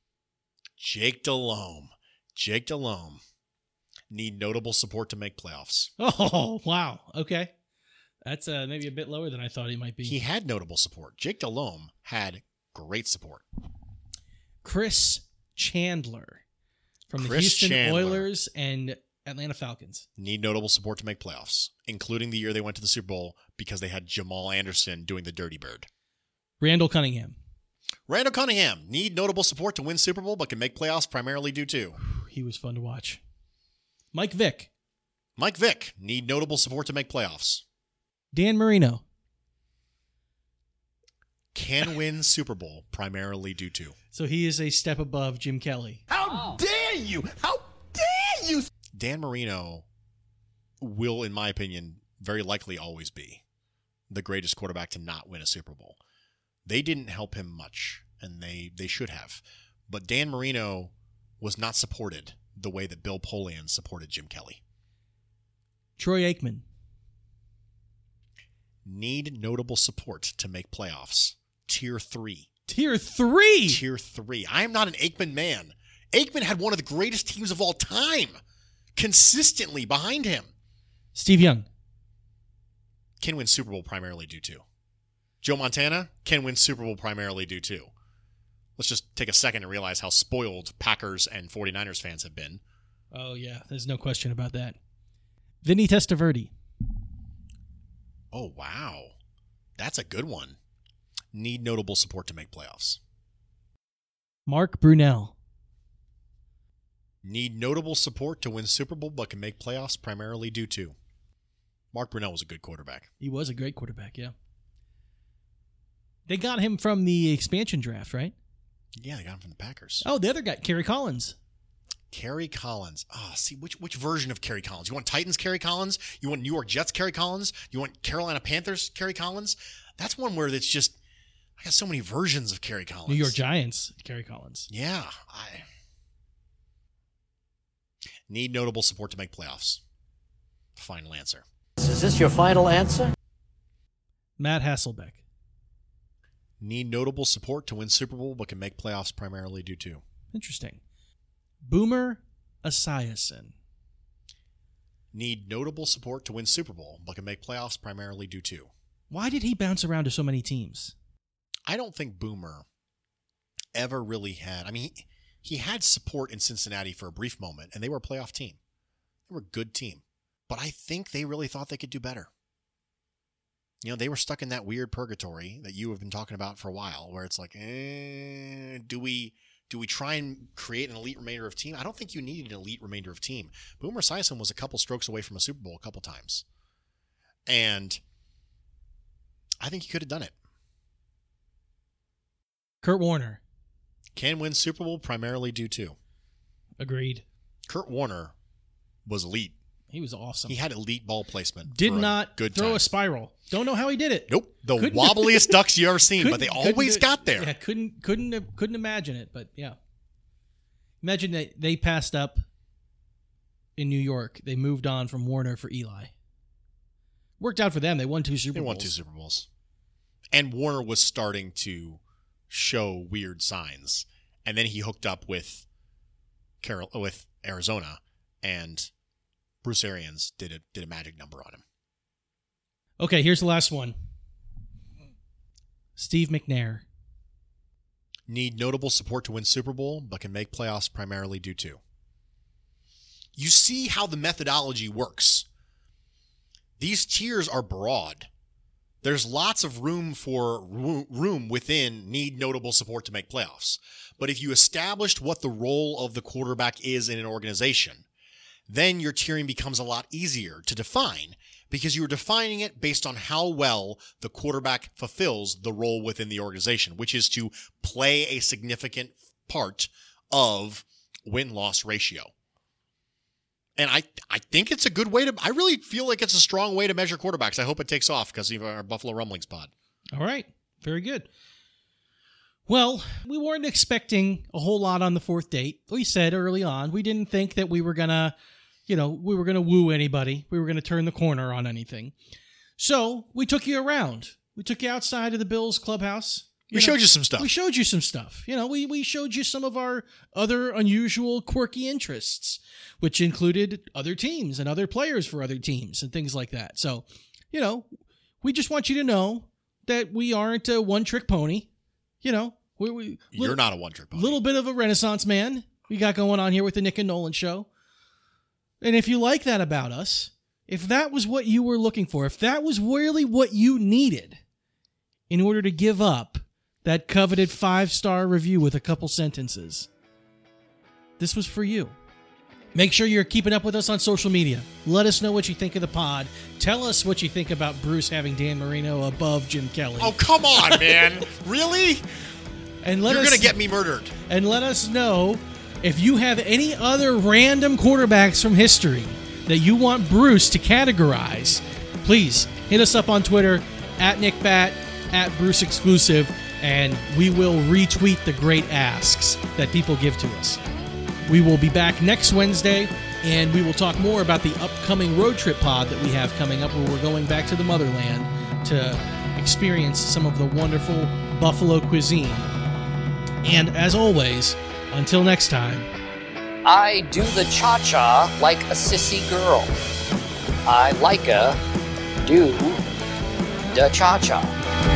Jake Delhomme. Jake Delhomme. Need notable support to make playoffs. Oh, wow. Okay. That's uh, maybe a bit lower than I thought he might be. He had notable support. Jake Delhomme had great support. Chris Chandler from Chris the Houston Chandler. Oilers and Atlanta Falcons. Need notable support to make playoffs, including the year they went to the Super Bowl because they had Jamal Anderson doing the dirty bird. Randall Cunningham. Randall Cunningham. Need notable support to win Super Bowl, but can make playoffs primarily due to. He was fun to watch. Mike Vick. Mike Vick. Need notable support to make playoffs. Dan Marino. Can win Super Bowl primarily due to. So he is a step above Jim Kelly. How dare you? How dare you? Dan Marino will, in my opinion, very likely always be the greatest quarterback to not win a Super Bowl. They didn't help him much, and they, they should have. But Dan Marino was not supported the way that Bill Polian supported Jim Kelly. Troy Aikman. Need notable support to make playoffs. Tier three. Tier three? Tier three. I am not an Aikman man. Aikman had one of the greatest teams of all time consistently behind him. Steve Young. Can win Super Bowl primarily due to. Joe Montana can win Super Bowl primarily due to. Let's just take a second and realize how spoiled Packers and 49ers fans have been. Oh, yeah. There's no question about that. Vinny Testaverde. Oh, wow. That's a good one. Need notable support to make playoffs. Mark Brunell. Need notable support to win Super Bowl, but can make playoffs primarily due to. Mark Brunell was a good quarterback. He was a great quarterback, yeah. They got him from the expansion draft, right? Yeah, they got him from the Packers. Oh, the other guy, Kerry Collins. Kerry Collins. Ah, oh, see, which which version of Kerry Collins? You want Titans Kerry Collins? You want New York Jets Kerry Collins? You want Carolina Panthers Kerry Collins? That's one where it's just, I got so many versions of Kerry Collins. New York Giants Kerry Collins. Yeah. I need notable support to make playoffs. Final answer. Is this your final answer? Matt Hasselbeck. Need notable support to win Super Bowl, but can make playoffs primarily due to. Interesting. Boomer Esiason. Need notable support to win Super Bowl, but can make playoffs primarily due to. Why did he bounce around to so many teams? I don't think Boomer ever really had. I mean, he, he had support in Cincinnati for a brief moment, and they were a playoff team. They were a good team. But I think they really thought they could do better. You know, they were stuck in that weird purgatory that you have been talking about for a while, where it's like, eh, do we do we try and create an elite remainder of team? I don't think you needed an elite remainder of team. Boomer Esiason was a couple strokes away from a Super Bowl a couple times. And I think he could have done it. Kurt Warner. Can win Super Bowl primarily due to. Agreed. Kurt Warner was elite. He was awesome. He had elite ball placement. Did for a not good throw time. a spiral. Don't know how he did it. Nope. The Couldn't- wobbliest ducks you ever seen, but they Couldn't- always couldn't- got there. Yeah, couldn't couldn't couldn't imagine it, but yeah. Imagine that they passed up in New York. They moved on from Warner for Eli. Worked out for them. They won two Super They Bowls. won two Super Bowls. And Warner was starting to show weird signs. And then he hooked up with Carol with Arizona, and Bruce Arians did a did a magic number on him. Okay, here's the last one. Steve McNair. Need notable support to win Super Bowl, but can make playoffs primarily due to. You see how the methodology works. These tiers are broad. There's lots of room for room within need notable support to make playoffs. But if you established what the role of the quarterback is in an organization, then your tiering becomes a lot easier to define because you're defining it based on how well the quarterback fulfills the role within the organization, which is to play a significant part of win-loss ratio. And I I think it's a good way to, I really feel like it's a strong way to measure quarterbacks. I hope it takes off because of our Buffalo Rumblings pod. All right. Very good. Well, we weren't expecting a whole lot on the fourth date. We said early on, we didn't think that we were going to, you know, we were going to woo anybody. We were going to turn the corner on anything. So we took you around. We took you outside of the Bills clubhouse. We know, showed you some stuff. We showed you some stuff. You know, we, we showed you some of our other unusual, quirky interests, which included other teams and other players for other teams and things like that. So, you know, we just want you to know that we aren't a one-trick pony. You know, we, we You're little, not a one-trick pony. Little bit of a Renaissance man we got going on here with the Nick and Nolan show. And if you like that about us, if that was what you were looking for, if that was really what you needed in order to give up that coveted five-star review with a couple sentences, this was for you. Make sure you're keeping up with us on social media. Let us know what you think of the pod. Tell us what you think about Bruce having Dan Marino above Jim Kelly. Oh, come on, man. Really? And let You're us, going to get me murdered. And let us know if you have any other random quarterbacks from history that you want Bruce to categorize. Please hit us up on Twitter, at NickBat, at Bruce Exclusive, and we will retweet the great asks that people give to us. We will be back next Wednesday, and we will talk more about the upcoming road trip pod that we have coming up, where we're going back to the motherland to experience some of the wonderful Buffalo cuisine. And as always, until next time, I do the cha-cha like a sissy girl. I like a do the cha-cha.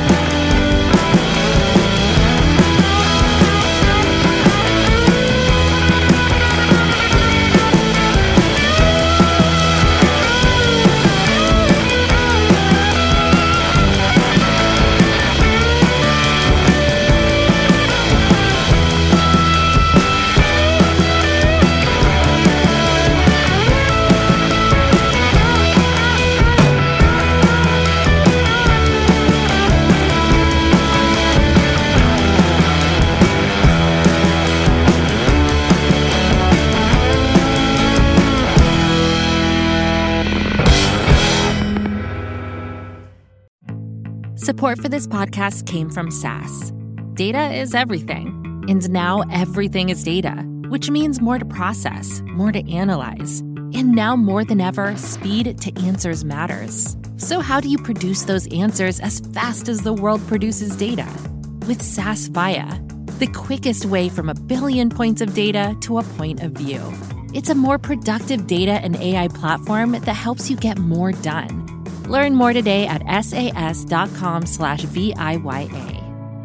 Support for this podcast came from S A S. Data is everything, and now everything is data, which means more to process, more to analyze. And now more than ever, speed to answers matters. So how do you produce those answers as fast as the world produces data? With S A S Viya, the quickest way from a billion points of data to a point of view. It's a more productive data and A I platform that helps you get more done. Learn more today at sas.com slash V-I-Y-A.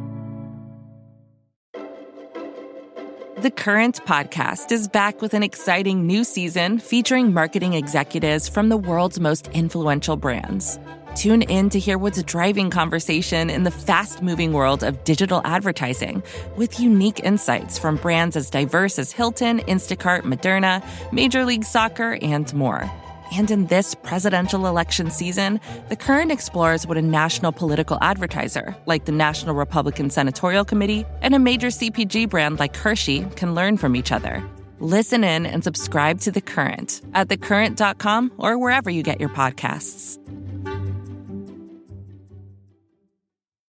The Current podcast is back with an exciting new season featuring marketing executives from the world's most influential brands. Tune in to hear what's driving conversation in the fast-moving world of digital advertising, with unique insights from brands as diverse as Hilton, Instacart, Moderna, Major League Soccer, and more. And in this presidential election season, The Current explores what a national political advertiser, like the National Republican Senatorial Committee, and a major C P G brand like Hershey can learn from each other. Listen in and subscribe to The Current at the current dot com or wherever you get your podcasts.